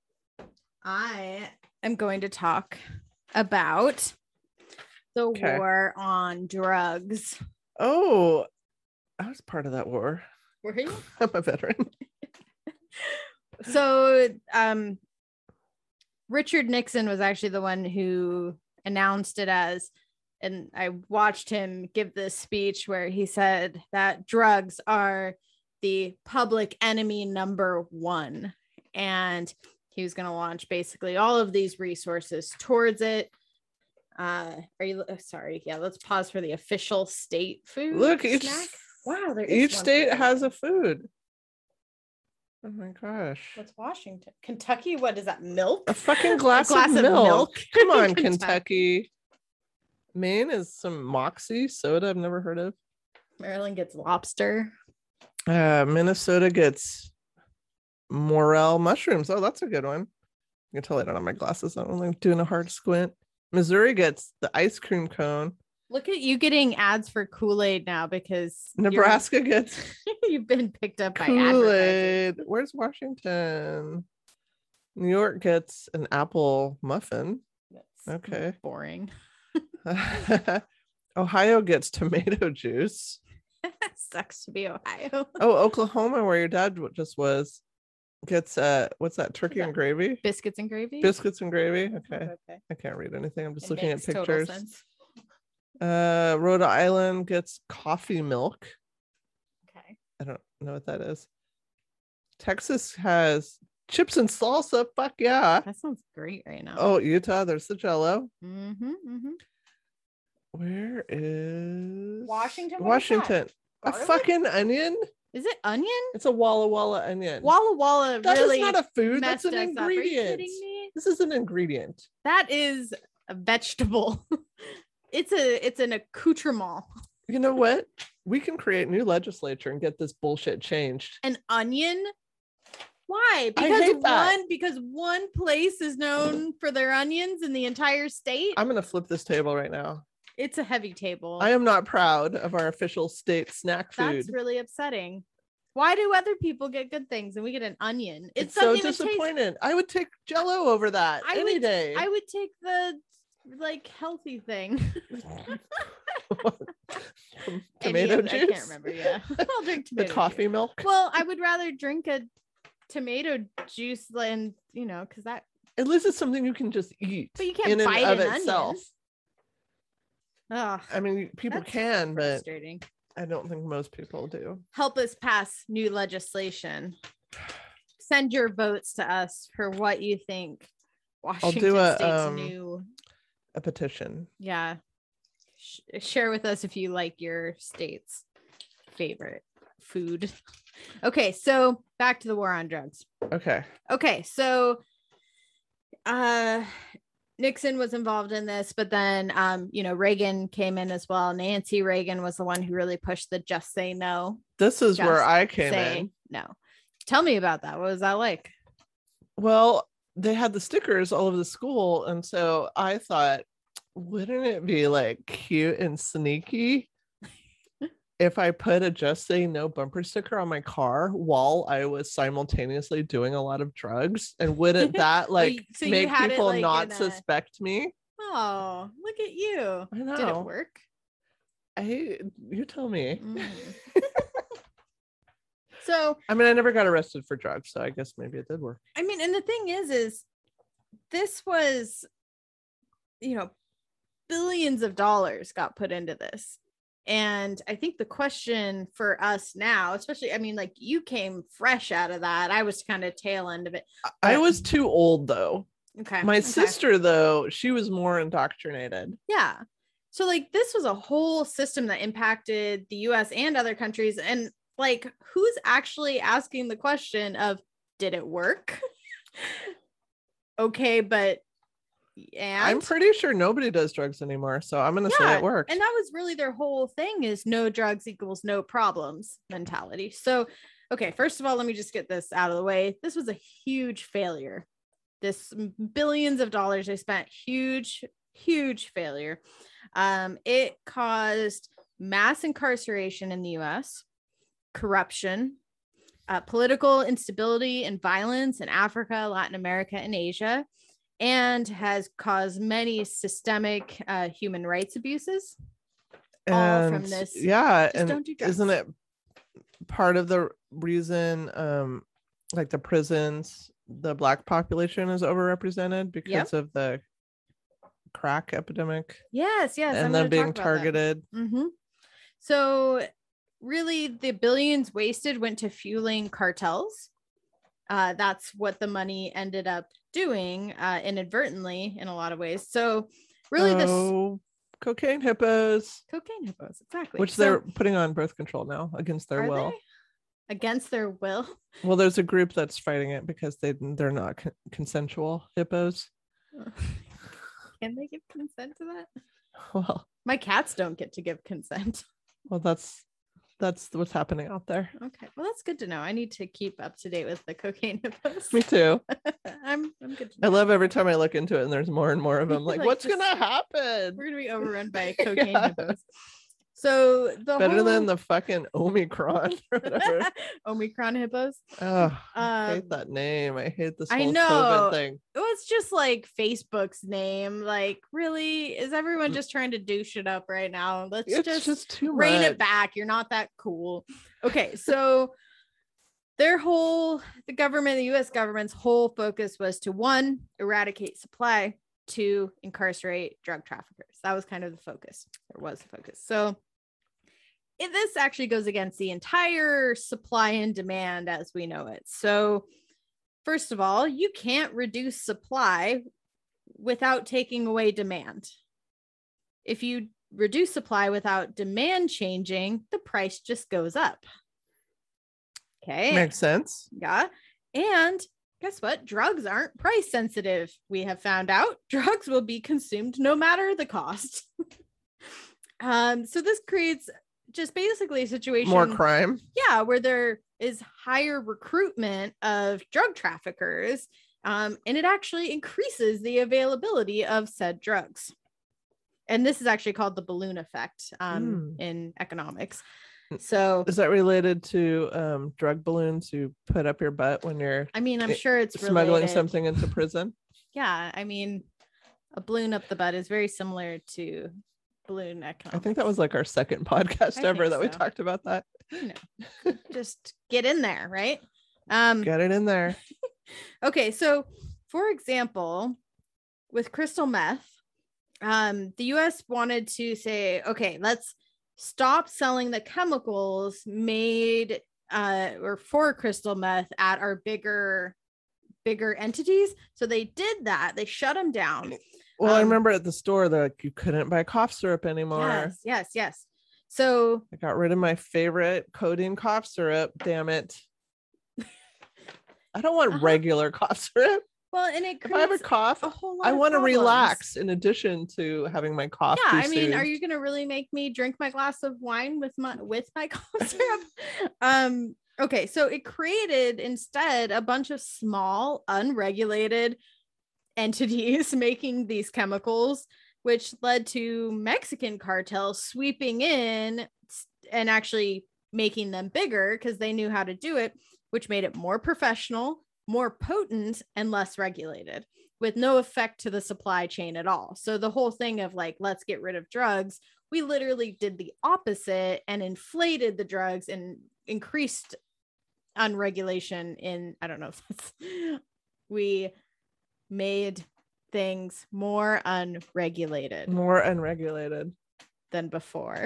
I am going to talk about the Okay. war on drugs. Oh, I was part of that war. Were you? I'm a veteran. So, um, Richard Nixon was actually the one who announced it as, and I watched him give this speech where he said that drugs are the public enemy number one. And he was going to launch basically all of these resources towards it. Uh, are you oh, sorry? Yeah, let's pause for the official state food. Look, each snack. Wow, there is each one state for has everything. a food. Oh my gosh. What's Washington? Kentucky? What is that? Milk? A fucking glass, A glass of, of milk. milk. Come on, Kentucky. Kentucky. Maine is some Moxie soda I've never heard of. Maryland gets lobster. Uh, Minnesota gets morel mushrooms. Oh, that's a good one. You can tell I don't have my glasses on. I'm like doing a hard squint. Missouri gets the ice cream cone. Look at you getting ads for Kool-Aid now because you're- Nebraska gets you've been picked up by advertising. Kool-Aid. Where's Washington? New York gets an apple muffin. That's Okay. boring. Ohio gets tomato juice. Sucks to be Ohio. Oh, Oklahoma, where your dad w- just was, gets uh, what's that? Turkey that? and gravy. Biscuits and gravy. Biscuits and gravy. Okay, Okay. I can't read anything. I'm just It looking at makes total pictures. sense. Uh, Rhode Island gets coffee milk. Okay. I don't know what that is. Texas has chips and salsa. Fuck yeah. That sounds great right now. Oh, Utah, there's the Jello. Mm-hmm, mm-hmm. Where is Washington? What is that? Washington. A Garlic? fucking onion. Is it onion? It's a Walla Walla onion. Walla Walla That is really not a food. That's messed an us up. Are you ingredient. kidding me? This is an ingredient. That is a vegetable. It's a it's an accoutrement. You know what? We can create new legislature and get this bullshit changed. An onion? Why? I Because hate that. one because one place is known for their onions in the entire state. I'm gonna flip this table right now. It's a heavy table. I am not proud of our official state snack food. That's really upsetting. Why do other people get good things and we get an onion? It It's so doesn't even taste- disappointed. I would take Jello over that I any would- day. I would take the like healthy thing. Any Tomato of- juice. I can't remember. Yeah, I'll drink The tomato coffee juice. milk. Well, I would rather drink a tomato juice than you know, because that. At least it's something you can just eat. But you can't in and bite of an itself. onion. Ugh, I mean, people that's can, but frustrating. I don't think most people do. Help us pass new legislation. Send your votes to us for what you think Washington do a, State's um, new. A petition. Yeah. Sh- share with us if you like your state's favorite food. Okay, so back to the war on drugs. Okay. Okay, so uh Nixon was involved in this, but then um, you know, Reagan came in as well. Nancy Reagan was the one who really pushed the just say no. This is Just where I came say in. no. Tell me about that. What was that like? Well, they had the stickers all over the school. And so I thought, wouldn't it be like cute and sneaky if I put a just say no bumper sticker on my car while I was simultaneously doing a lot of drugs? And wouldn't that like so you make had it, people like, not in a- suspect me? Oh, look at you. I know. Did it work? I you tell me. Mm. So I mean, I never got arrested for drugs, so I guess maybe it did work. I mean, and the thing is, is this was, you know, billions of dollars got put into this. And I think the question for us now, especially, I mean, like you came fresh out of that. I was kind of tail end of it. I But- was too old though. Okay. My okay. sister, though, she was more indoctrinated. Yeah. So like this was a whole system that impacted the U S and other countries. And like, who's actually asking the question of, did it work? Okay, but and I'm pretty sure nobody does drugs anymore, so I'm gonna say Yeah, it worked. and that was really their whole thing is no drugs equals no problems mentality. So, okay, first of all, let me just get this out of the way. This was a huge failure. This billions of dollars they spent, huge, huge failure. Um, it caused mass incarceration in the U S, corruption, uh, political instability and violence in Africa, Latin America, and Asia, and has caused many systemic uh, human rights abuses. And all from this. Yeah. Just and don't do drugs. Isn't it part of the reason, um, like the prisons, the Black population is overrepresented because yep. of the crack epidemic? Yes, yes. And I'm them being talk targeted. Mm-hmm. So really the billions wasted went to fueling cartels. Uh, that's what the money ended up doing uh, inadvertently in a lot of ways. So really oh, this cocaine hippos. Cocaine hippos, exactly. Which so, they're putting on birth control now against their will. They? Against their will? Well, there's a group that's fighting it because they they're not con- consensual hippos. Can they give consent to that? Well, my cats don't get to give consent. Well, that's that's what's happening out there. Okay, well, that's good to know. I need to keep up to date with the cocaine hippos. Me too. I'm I'm good. To know. I love every time I look into it and there's more and more of them. Like, like what's just, gonna happen? We're gonna be overrun by cocaine yeah. hippos. So the better whole... than the fucking Omicron or whatever. Omicron hippos. Oh, um, I hate that name. I hate this whole I know. COVID thing. It was just like Facebook's name. Like, really, is everyone just trying to do shit up right now? Let's it's just, just too rein much. it back. You're not that cool. Okay, so their whole, the government, the U S government's whole focus was to one, eradicate supply, two, incarcerate drug traffickers. That was kind of the focus. There was the focus. So it, this actually goes against the entire supply and demand as we know it. So first of all, you can't reduce supply without taking away demand. If you reduce supply without demand changing, the price just goes up. Okay. Makes sense. Yeah. And guess what? Drugs aren't price sensitive. We have found out drugs will be consumed no matter the cost. um, so this creates just basically a situation. More crime. Yeah. Where there is higher recruitment of drug traffickers. Um, and it actually increases the availability of said drugs. And this is actually called the balloon effect um, mm. in economics. So is that related to um, drug balloons you put up your butt when you're I mean, I'm sure it's smuggling related. something into prison? Yeah. I mean, a balloon up the butt is very similar to balloon economics. I think that was like our second podcast I ever that so. we talked about that. You know, just get in there, right? Um, get it in there. Okay. So for example, with crystal meth, um, the U S wanted to say, okay, let's stop selling the chemicals made uh, or for crystal meth at our bigger, bigger entities. So they did that. They shut them down. Well, um, I remember at the store that you couldn't buy cough syrup anymore. Yes, yes, yes. So I got rid of my favorite codeine cough syrup. Damn it. I don't want uh-huh. regular cough syrup. Well, and it if I have a cough, a whole lot I want to problems. relax in addition to having my cough. Yeah, be I mean, soothed. are you gonna really make me drink my glass of wine with my with my cough syrup? um, okay, so it created instead a bunch of small, unregulated entities making these chemicals, which led to Mexican cartels sweeping in and actually making them bigger because they knew how to do it, which made it more professional, more potent, and less regulated, with no effect to the supply chain at all. So the whole thing of like, let's get rid of drugs, we literally did the opposite and inflated the drugs and increased unregulation in, I don't know if that's, we made things more unregulated. More unregulated than before.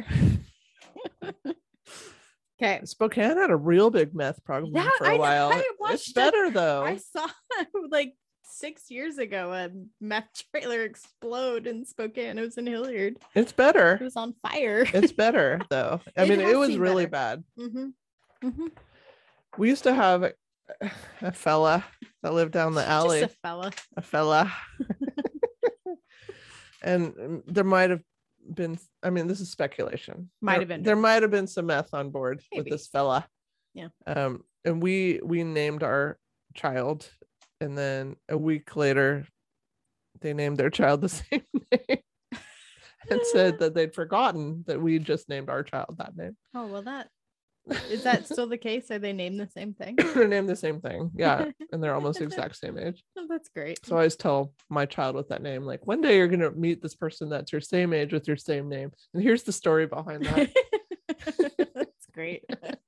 Okay. Spokane had a real big meth problem yeah, for a I while. Know, it's better it. though. I saw like six years ago a meth trailer explode in Spokane. It was in Hilliard. It's better. It was on fire. It's better though. I it mean, it was really better. bad. Mm-hmm. Mm-hmm. We used to have a, a fella that lived down the alley. Just a fella. A fella. And there might have been, I mean, this is speculation. Might there, have been. There might have been some meth on board Maybe. with this fella. Yeah. Um, and we we named our child, and then a week later they named their child the same name and said that they'd forgotten that we just named our child that name. Oh, well, that is that still the case? Are they named the same thing? They're named the same thing. Yeah. And they're almost the exact same age. Oh, that's great. So I always tell my child with that name, like, one day you're going to meet this person that's your same age with your same name. And here's the story behind that. That's great.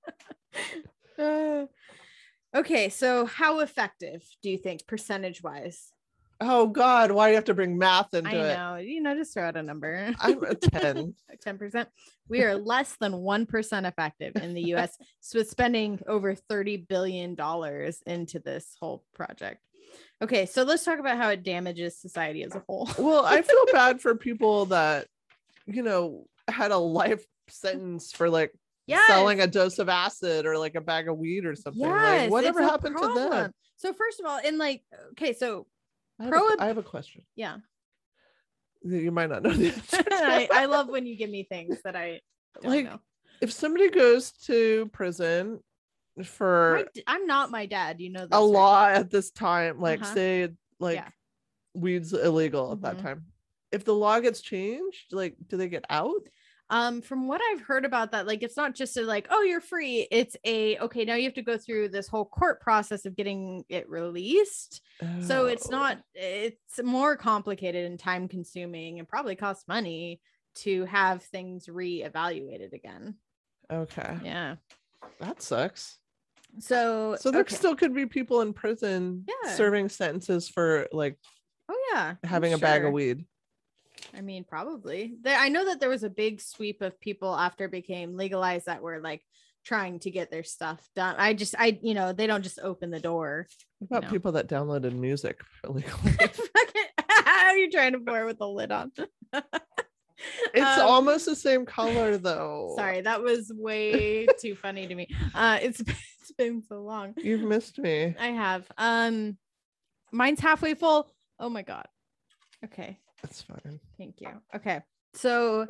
uh, okay. So how effective do you think percentage wise? Oh God, why do you have to bring math into I it? know, you know, just throw out a number. I'm a ten. ten percent. We are less than one percent effective in the U S, so spending over thirty billion dollars into this whole project. Okay, so let's talk about how it damages society as a whole. Well, I feel bad for people that, you know, had a life sentence for like yes. selling a dose of acid or like a bag of weed or something. Yes, like, whatever happened problem. to them? So first of all, in like, okay, so I have, Prohib- a, I have a question. Yeah. You might not know the answer. I, I love when you give me things that I don't like. Know. If somebody goes to prison for, my, I'm not my dad. You know, this, a right? law at this time, like uh-huh. say, like yeah. weed's illegal at mm-hmm. that time. If the law gets changed, like, do they get out? Um, from what I've heard about that, like, it's not just a like, oh, you're free. It's a, okay, now you have to go through this whole court process of getting it released. Oh. So it's not, it's more complicated and time consuming and probably costs money to have things reevaluated again. Okay. Yeah. That sucks. So, so there okay. still could be people in prison yeah. serving sentences for like, oh yeah, having I'm a bag sure. of weed. I mean, probably. There, I know that there was a big sweep of people after it became legalized that were like trying to get their stuff done. I just, I, you know, they don't just open the door. What about you know? people that downloaded music illegally? How are you trying to pour with the lid on? It's um, almost the same color though. Sorry, that was way too funny to me. Uh, it's, it's been so long. You've missed me. I have. Um, mine's halfway full. Oh my God. Okay. That's fine. Thank you. Okay. So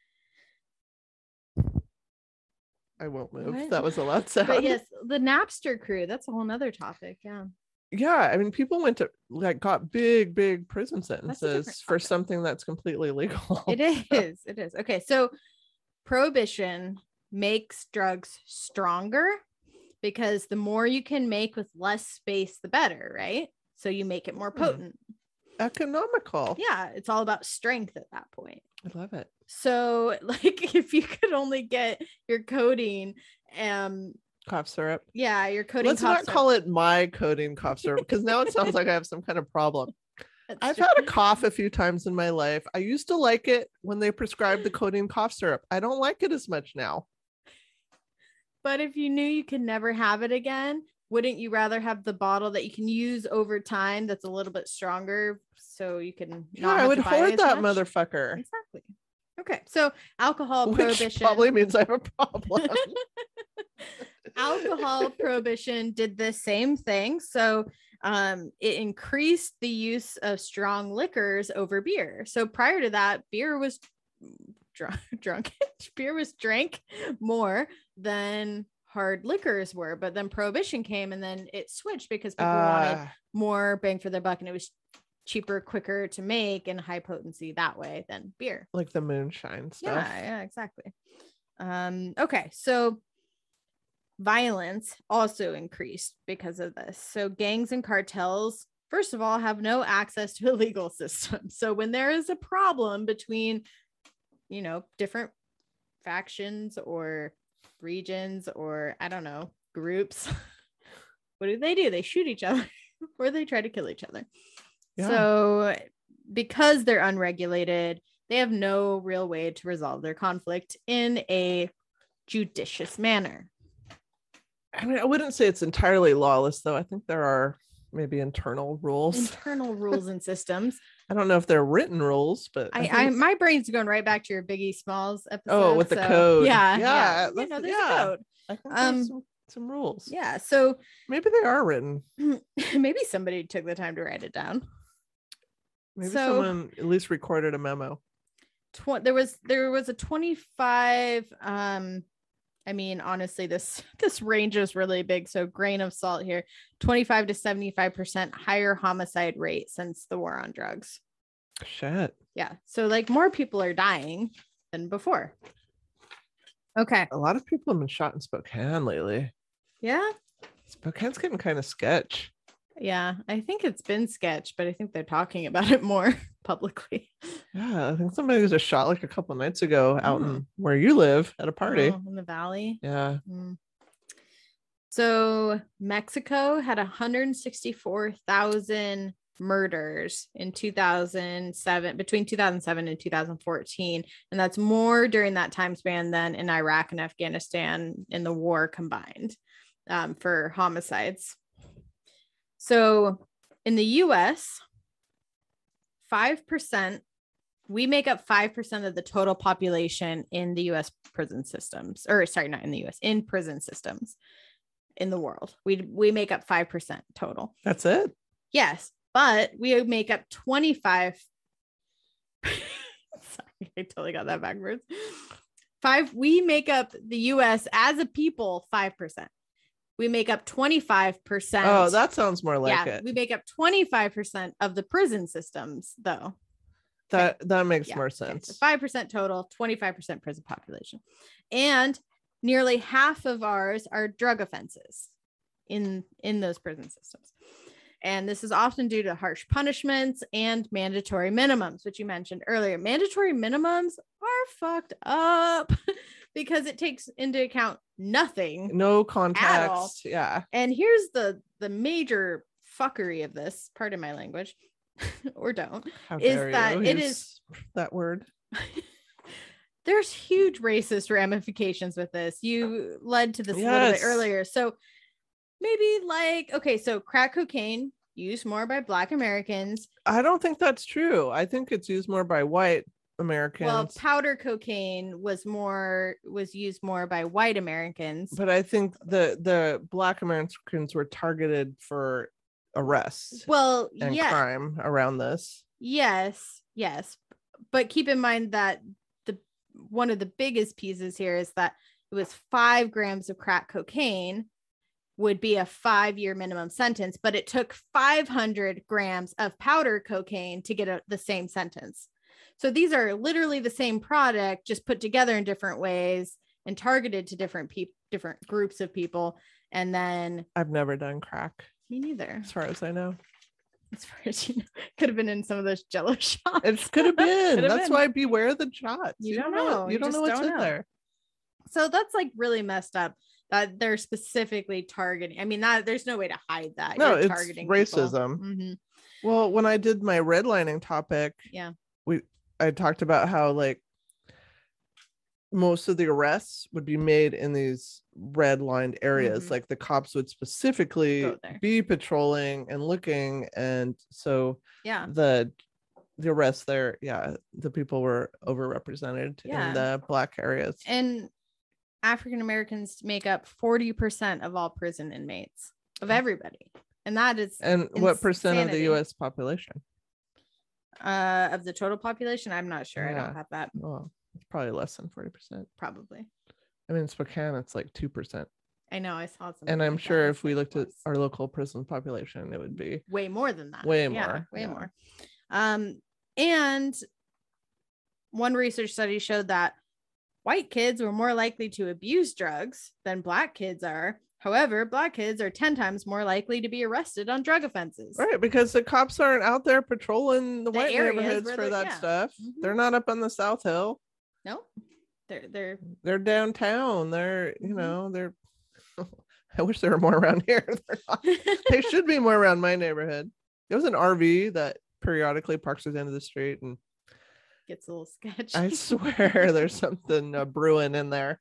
I won't move. What? That was a loud sound. But yes, the Napster crew, that's a whole nother topic. Yeah. Yeah. I mean, people went to like got big, big prison sentences for something that's completely legal. It is. It is. Okay. So prohibition makes drugs stronger because the more you can make with less space, the better, right? So you make it more potent. Hmm. Economical. Yeah, it's all about strength at that point. I love it. So like if you could only get your codeine um cough syrup. Yeah, your codeine. Let's cough not syrup. call it my codeine cough syrup because now it sounds like I have some kind of problem. That's I've true. had a cough a few times in my life. I used to like it when they prescribed the codeine cough syrup. I don't like it as much now. But if you knew you could never have it again, wouldn't you rather have the bottle that you can use over time that's a little bit stronger so you can not yeah, have I would to buy hoard as that much? Motherfucker. Exactly. Okay. So alcohol Which prohibition probably means I have a problem. Alcohol prohibition did the same thing. So um, it increased the use of strong liquors over beer. So prior to that, beer was drunk, drunk. beer was drank more than hard liquors were, but then prohibition came and then it switched because people uh, wanted more bang for their buck and it was cheaper, quicker to make and high potency that way than beer. Like the moonshine stuff. Yeah, yeah, exactly. Um, okay, so violence also increased because of this. So gangs and cartels, first of all, have no access to a legal system. So when there is a problem between, you know, different factions or regions or I don't know, groups, what do they do? They shoot each other or they try to kill each other. Yeah. So because they're unregulated, they have no real way to resolve their conflict in a judicious manner. I mean, I wouldn't say it's entirely lawless, though. I think there are maybe internal rules. Internal rules and systems. I don't know if they're written rules, but I, I, I my brain's going right back to your Biggie Smalls episode. Oh, with so, the code. Yeah, yeah. yeah. You know, there's yeah. a code. I think um, there's some, some rules. Yeah, so maybe they are written. Maybe somebody took the time to write it down. Maybe so, someone at least recorded a memo. Tw- there was there was a twenty-five um I mean, honestly, this this range is really big. So grain of salt here, twenty-five to seventy-five percent higher homicide rate since the war on drugs. Shit. Yeah. So like more people are dying than before. Okay. A lot of people have been shot in Spokane lately. Yeah. Spokane's getting kind of sketch. Yeah. I think it's been sketch, but I think they're talking about it more publicly. Yeah. I think somebody was just shot like a couple nights ago out oh. in where you live at a party. Oh, in the valley. Yeah. Mm. So Mexico had one hundred sixty-four thousand murders in two thousand seven, between two thousand seven and two thousand fourteen, and that's more during that time span than in Iraq and Afghanistan in the war combined, um, for homicides. So in the U S, five percent, we make up five percent of the total population in the U S prison systems, or sorry, not in the U S, in prison systems in the world. We we make up five percent total. That's it? Yes. But we make up twenty-five. Sorry, I totally got that backwards. Five, we make up the U S as a people five percent. We make up twenty-five percent. Oh, that sounds more like yeah, it. We make up twenty-five percent of the prison systems, though. That okay. that makes yeah. more okay. sense. So five percent total, twenty-five percent prison population. And nearly half of ours are drug offenses in, in those prison systems. And this is often due to harsh punishments and mandatory minimums, which you mentioned earlier. Mandatory minimums are fucked up because it takes into account nothing. No context. Yeah. And here's the, the major fuckery of this, pardon my language, or don't, How is dare that you it use is that word. There's huge racist ramifications with this. You led to this yes. a little bit earlier. So maybe like, okay, so crack cocaine used more by Black Americans. I don't think that's true. I think it's used more by white Americans. Well, powder cocaine was more was used more by white Americans. But I think the the Black Americans were targeted for arrests. Well, and yeah. crime around this. Yes, yes. But keep in mind that the one of the biggest pieces here is that it was five grams of crack cocaine would be a five-year minimum sentence, but it took five hundred grams of powder cocaine to get a, the same sentence. So these are literally the same product, just put together in different ways and targeted to different people, different groups of people. And then I've never done crack. Me neither. As far as I know. As far as you know, could have been in some of those Jello shots. It could have been. That's been. Why beware the shots. You, you don't know. know. You, you don't know what's don't in know. there. So that's like really messed up that they're specifically targeting. I mean, that there's no way to hide that. No, You're it's targeting racism. Mm-hmm. Well, when I did my redlining topic, yeah, we I talked about how like most of the arrests would be made in these red lined areas. Mm-hmm. Like the cops would specifically be patrolling and looking, and so yeah, the the arrests there, yeah, the people were overrepresented yeah. in the Black areas. And African Americans make up forty percent of all prison inmates, of everybody, and that is and insanity. What percent of the U S population? Uh, of the total population, I'm not sure. Yeah. I don't have that. Well, it's probably less than forty percent. Probably. I mean, Spokane, it's like two percent. I know. I saw some. And I'm like sure if we looked at our local prison population, it would be way more than that. Way yeah, more. Way yeah. more. Um, and one research study showed that white kids were more likely to abuse drugs than Black kids are. However, Black kids are ten times more likely to be arrested on drug offenses. Right, because the cops aren't out there patrolling the, the white neighborhoods for that yeah. stuff. Mm-hmm. They're not up on the South Hill. No, they're they're they're downtown. They're you mm-hmm. know they're. I wish they were more around here. They should be more around my neighborhood. There was an R V that periodically parks at the end of the street and gets a little sketchy. I swear there's something uh, brewing in there.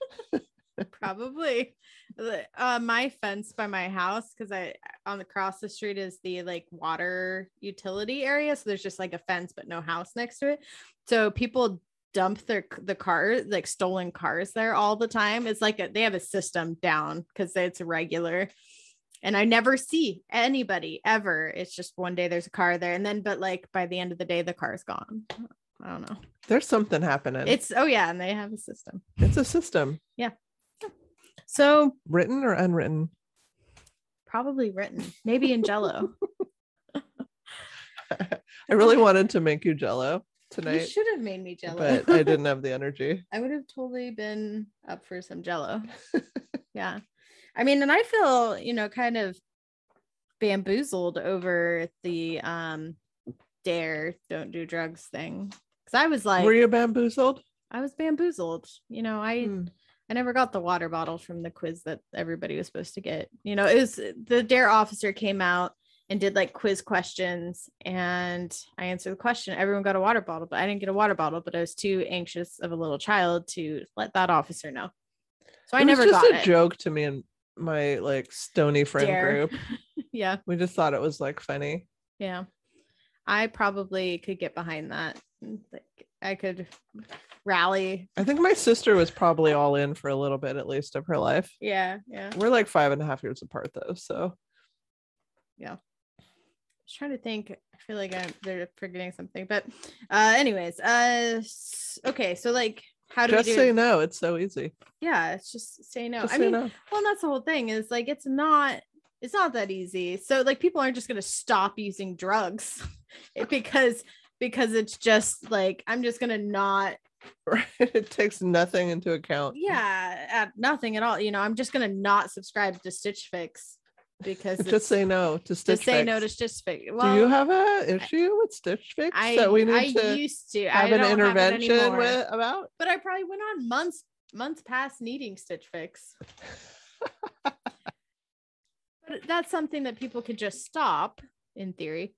Probably. Uh, my fence by my house, because I on the cross the street is the like water utility area, so there's just like a fence but no house next to it. So people dump their the car like stolen cars there all the time. It's like a, they have a system down because it's regular. And I never see anybody ever. It's just one day there's a car there, and then but like by the end of the day the car is gone. I don't know. There's something happening. It's oh yeah, and they have a system. It's a system. Yeah. So written or unwritten? probably written, maybe in Jell-O. I really wanted to make you Jell-O tonight. You should have made me Jell-O. But I didn't have the energy. I would have totally been up for some Jell-O. Yeah. I mean, and I feel, you know, kind of bamboozled over the um dare don't do drugs thing. Because I was like, were you bamboozled? I was bamboozled. You know, I Hmm. I never got the water bottle from the quiz that everybody was supposed to get. You know, it was the dare officer came out and did like quiz questions, and I answered the question. Everyone got a water bottle, but I didn't get a water bottle, but I was too anxious of a little child to let that officer know. So I it never was just got a it. joke to me and my like stony friend Dare. group. Yeah. We just thought it was like funny. Yeah. I probably could get behind that. Like I could rally. I think my sister was probably all in for a little bit at least of her life. Yeah. Yeah. We're like five and a half years apart though. So yeah. I was trying to think. I feel like I'm they're forgetting something. But uh anyways, uh okay, so like how do just we do say it? no. It's so easy. Yeah, it's just say no. Just I say mean, no. well, and that's the whole thing is like it's not it's not that easy. So like people aren't just gonna stop using drugs because because it's just like I'm just gonna not Right. It takes nothing into account. yeah at nothing at all. You know, I'm just gonna not subscribe to Stitch Fix because Just it's- say no to Stitch just say Fix. no to Stitch Fix. Well, do you have a issue with Stitch Fix I that we need I to used to have I an don't intervention have it anymore. with about? But I probably went on months months past needing Stitch Fix. But that's something that people could just stop in theory.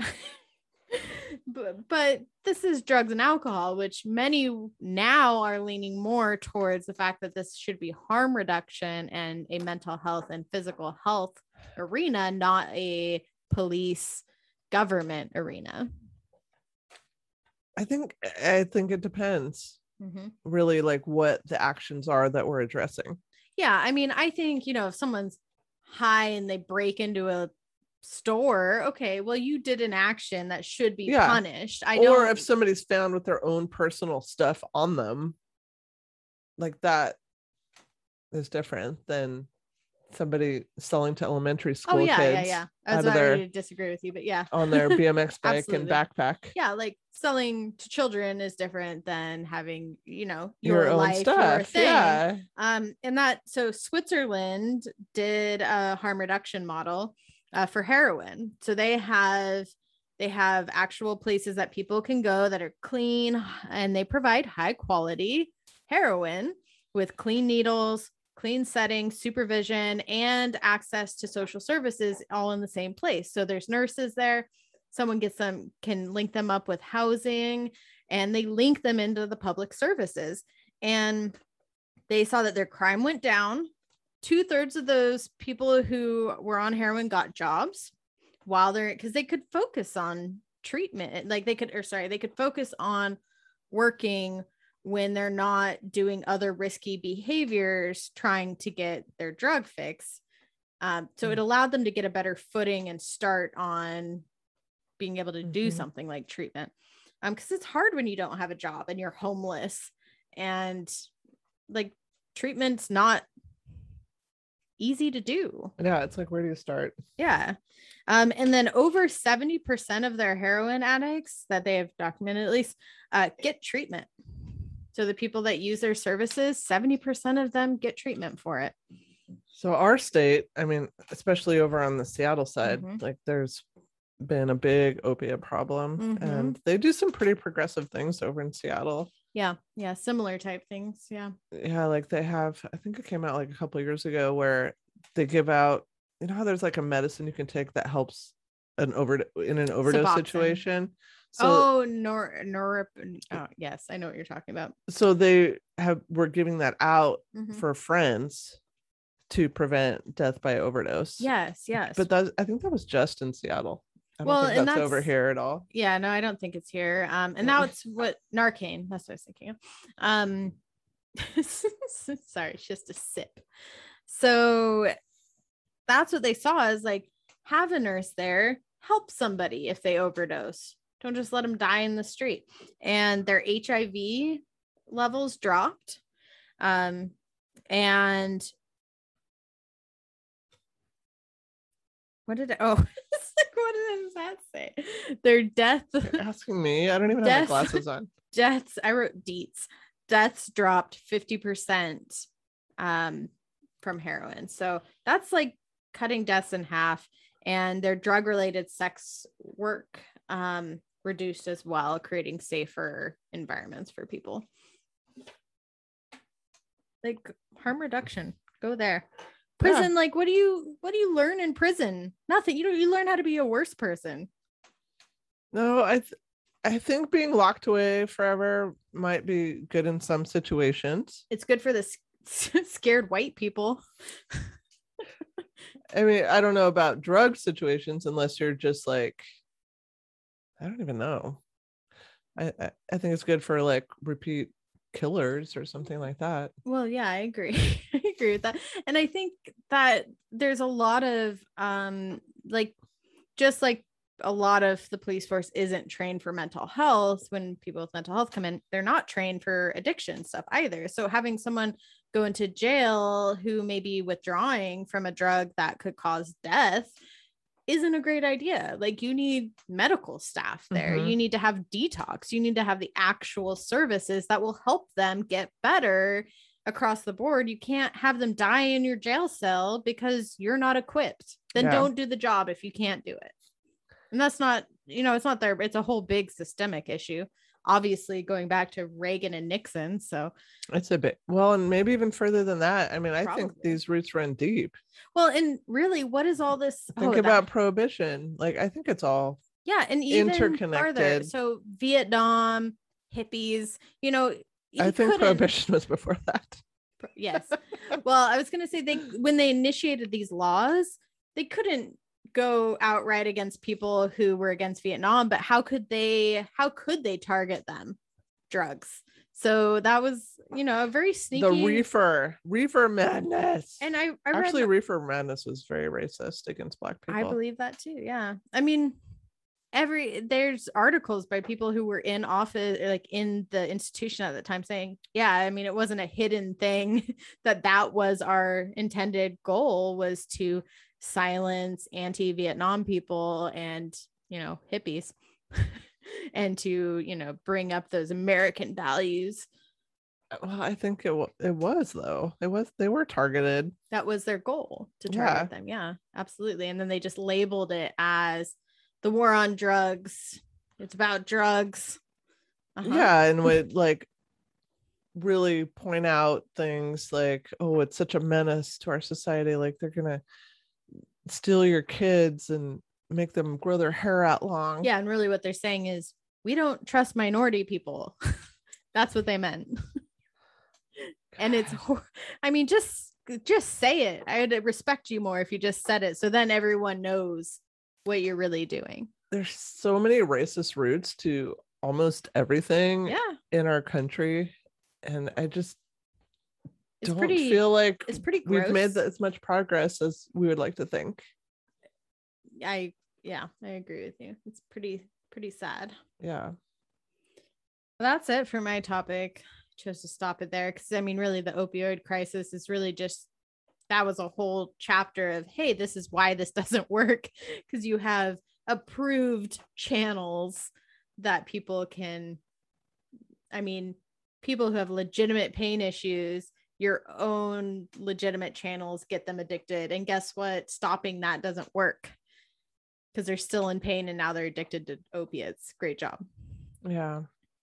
but, but this is drugs and alcohol, which many now are leaning more towards the fact that this should be harm reduction and a mental health and physical health arena, not a police government arena. I think I think it depends. Mm-hmm. Really, like what the actions are that we're addressing. Yeah, I mean, I think, you know, if someone's high and they break into a store, okay, well, you did an action that should be Yeah. punished. I Or don't if somebody's found with their own personal stuff on them, like that is different than somebody selling to elementary school oh yeah, kids yeah, yeah. I was out of not their- ready to disagree with you, but yeah. on their B M X bike and Absolutely. backpack. Yeah, like selling to children is different than having, you know, Your, your, own life, your stuff. thing. Yeah. Um, and that so Switzerland did a harm reduction model uh, for heroin. So they have they have actual places that people can go that are clean, and they provide high quality heroin with clean needles, clean settings, supervision, and access to social services all in the same place. So there's nurses there. Someone gets them, can link them up with housing, and they link them into the public services. And they saw that their crime went down. Two thirds of those people who were on heroin got jobs while they're, because they could focus on treatment. Like they could, or sorry, they could focus on working when they're not doing other risky behaviors trying to get their drug fix. Um, so it allowed them to get a better footing and start on being able to do Mhm. something like treatment. Um, because it's hard when you don't have a job and you're homeless, and like treatment's not easy to do. Yeah, it's like, where do you start? Yeah. Um, and then over seventy percent of their heroin addicts that they have documented, at least, uh, get treatment. So the people that use their services, seventy percent of them get treatment for it. So our state, I mean, especially over on the Seattle side, Mhm. like there's been a big opiate problem, Mhm. and they do some pretty progressive things over in Seattle. Yeah. Yeah. Similar type things. Yeah. Yeah, like they have, I think it came out like a couple of years ago where they give out, you know how there's like a medicine you can take that helps an over in an overdose Suboxone. situation. So oh, nor, nor, oh, yes. I know what you're talking about. so they have were giving that out Mhm. for friends to prevent death by overdose. Yes. Yes. But that I think that was just in Seattle. I don't Well, think and that's, over that's- here at all. yeah, no, I don't think it's here. Um, and now it's what Narcan. That's what I was thinking of. Um, sorry, it's just a sip. So that's what they saw is like, have a nurse there, help somebody if they overdose. Don't just let them die in the street. And their H I V levels dropped. Um, and what did I, oh, it's like, what does that say? Their death. You're asking me. I don't even have Death. my glasses on. Deaths. I wrote deets. Deaths dropped fifty percent um, from heroin. So that's like cutting deaths in half. And their drug-related sex work um, reduced as well, creating safer environments for people. Like harm reduction, go there. Prison, yeah. Like what do you what do you learn in prison? Nothing. You don't. You learn how to be a worse person. No, I th- I think being locked away forever might be good in some situations. It's good for the s- scared white people. I mean, I don't know about drug situations unless you're just like, I don't even know. I, I, I think it's good for like repeat killers or something like that. Well, yeah, I agree. I agree with that. And I think that there's a lot of um like just like a lot of the police force isn't trained for mental health. When people with mental health come in, they're not trained for addiction stuff either. So having someone go into jail who may be withdrawing from a drug that could cause death isn't a great idea. Like you need medical staff there. Mm-hmm. You need to have detox. You need to have the actual services that will help them get better across the board. You can't have them die in your jail cell because you're not equipped. Then yeah. Don't do the job if you can't do it. And that's not, you know, it's not there. It's a whole big systemic issue. Obviously going back to Reagan and Nixon. So it's a bit, well, and maybe even further than that. I mean, I Probably. think these roots run deep. Well, and really, what is all this? Think oh, about that, prohibition. Like, I think it's all yeah, and even interconnected. Farther. So Vietnam, hippies, you know, I think prohibition was before that. Yes. Well, I was going to say they, when they initiated these laws, they couldn't go outright against people who were against Vietnam, but how could they how could they target them? Drugs. So that was, you know, a very sneaky, the reefer reefer madness. And I, I actually read... reefer madness was very racist against Black people. I believe that too. Yeah. I mean, every there's articles by people who were in office, like in the institution at the time, saying, yeah, I mean, it wasn't a hidden thing that that was our intended goal, was to silence anti-Vietnam people and, you know, hippies and to, you know, bring up those American values. Well, I think it, w- it was though. It was, they were targeted. That was their goal, to target yeah. them. Yeah, absolutely. And then they just labeled it as the war on drugs. It's about drugs. Uh-huh. Yeah. And would like really point out things like, oh, it's such a menace to our society. Like they're going to steal your kids and make them grow their hair out long. Yeah. And really what they're saying is, we don't trust minority people. That's what they meant. And it's, I mean, just, just say it. I would respect you more if you just said it. So then everyone knows what you're really doing. There's so many racist roots to almost everything yeah. in our country. And I just it's don't pretty, feel like it's pretty gross. We've made as much progress as we would like to think. I, yeah, I agree with you. It's pretty, pretty sad. Yeah. Well, that's it for my topic. I chose to stop it there because I mean, really, the opioid crisis is really just, that was a whole chapter of, hey, this is why this doesn't work, because you have approved channels that people can, I mean, people who have legitimate pain issues, your own legitimate channels get them addicted. And guess what? Stopping that doesn't work because they're still in pain and now they're addicted to opiates. Great job. Yeah.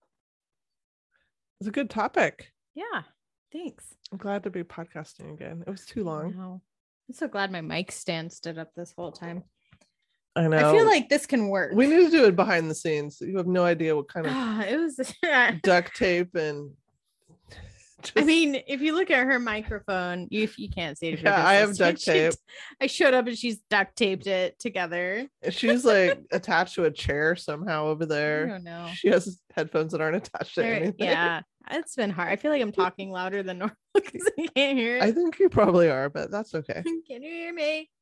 It's a good topic. Yeah. Thanks. I'm glad to be podcasting again. It was too long. Wow. I'm so glad my mic stand stood up this whole time. I know. I feel like this can work. We need to do it behind the scenes. You have no idea what kind of it was duct tape and just... I mean, if you look at her microphone, you you can't see it. Yeah, I have duct tape. She, I showed up and she's duct taped it together. She's like attached to a chair somehow over there. I don't know. She has headphones that aren't attached to there, anything. Yeah, it's been hard. I feel like I'm talking louder than normal because I can't hear it. I think you probably are, but that's okay. Can you hear me?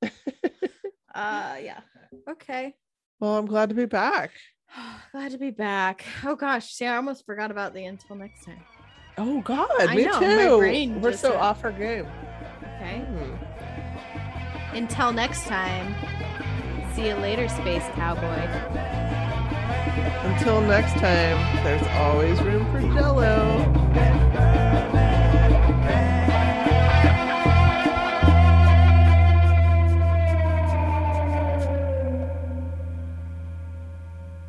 uh, yeah. Okay. Well, I'm glad to be back. Glad to be back. Oh gosh, see, I almost forgot about the until next time. Oh God, I me know, too. my brain We're just so went... off our game. Okay. Hmm. Until next time. See you later, Space Cowboy. Until next time, there's always room for Jello.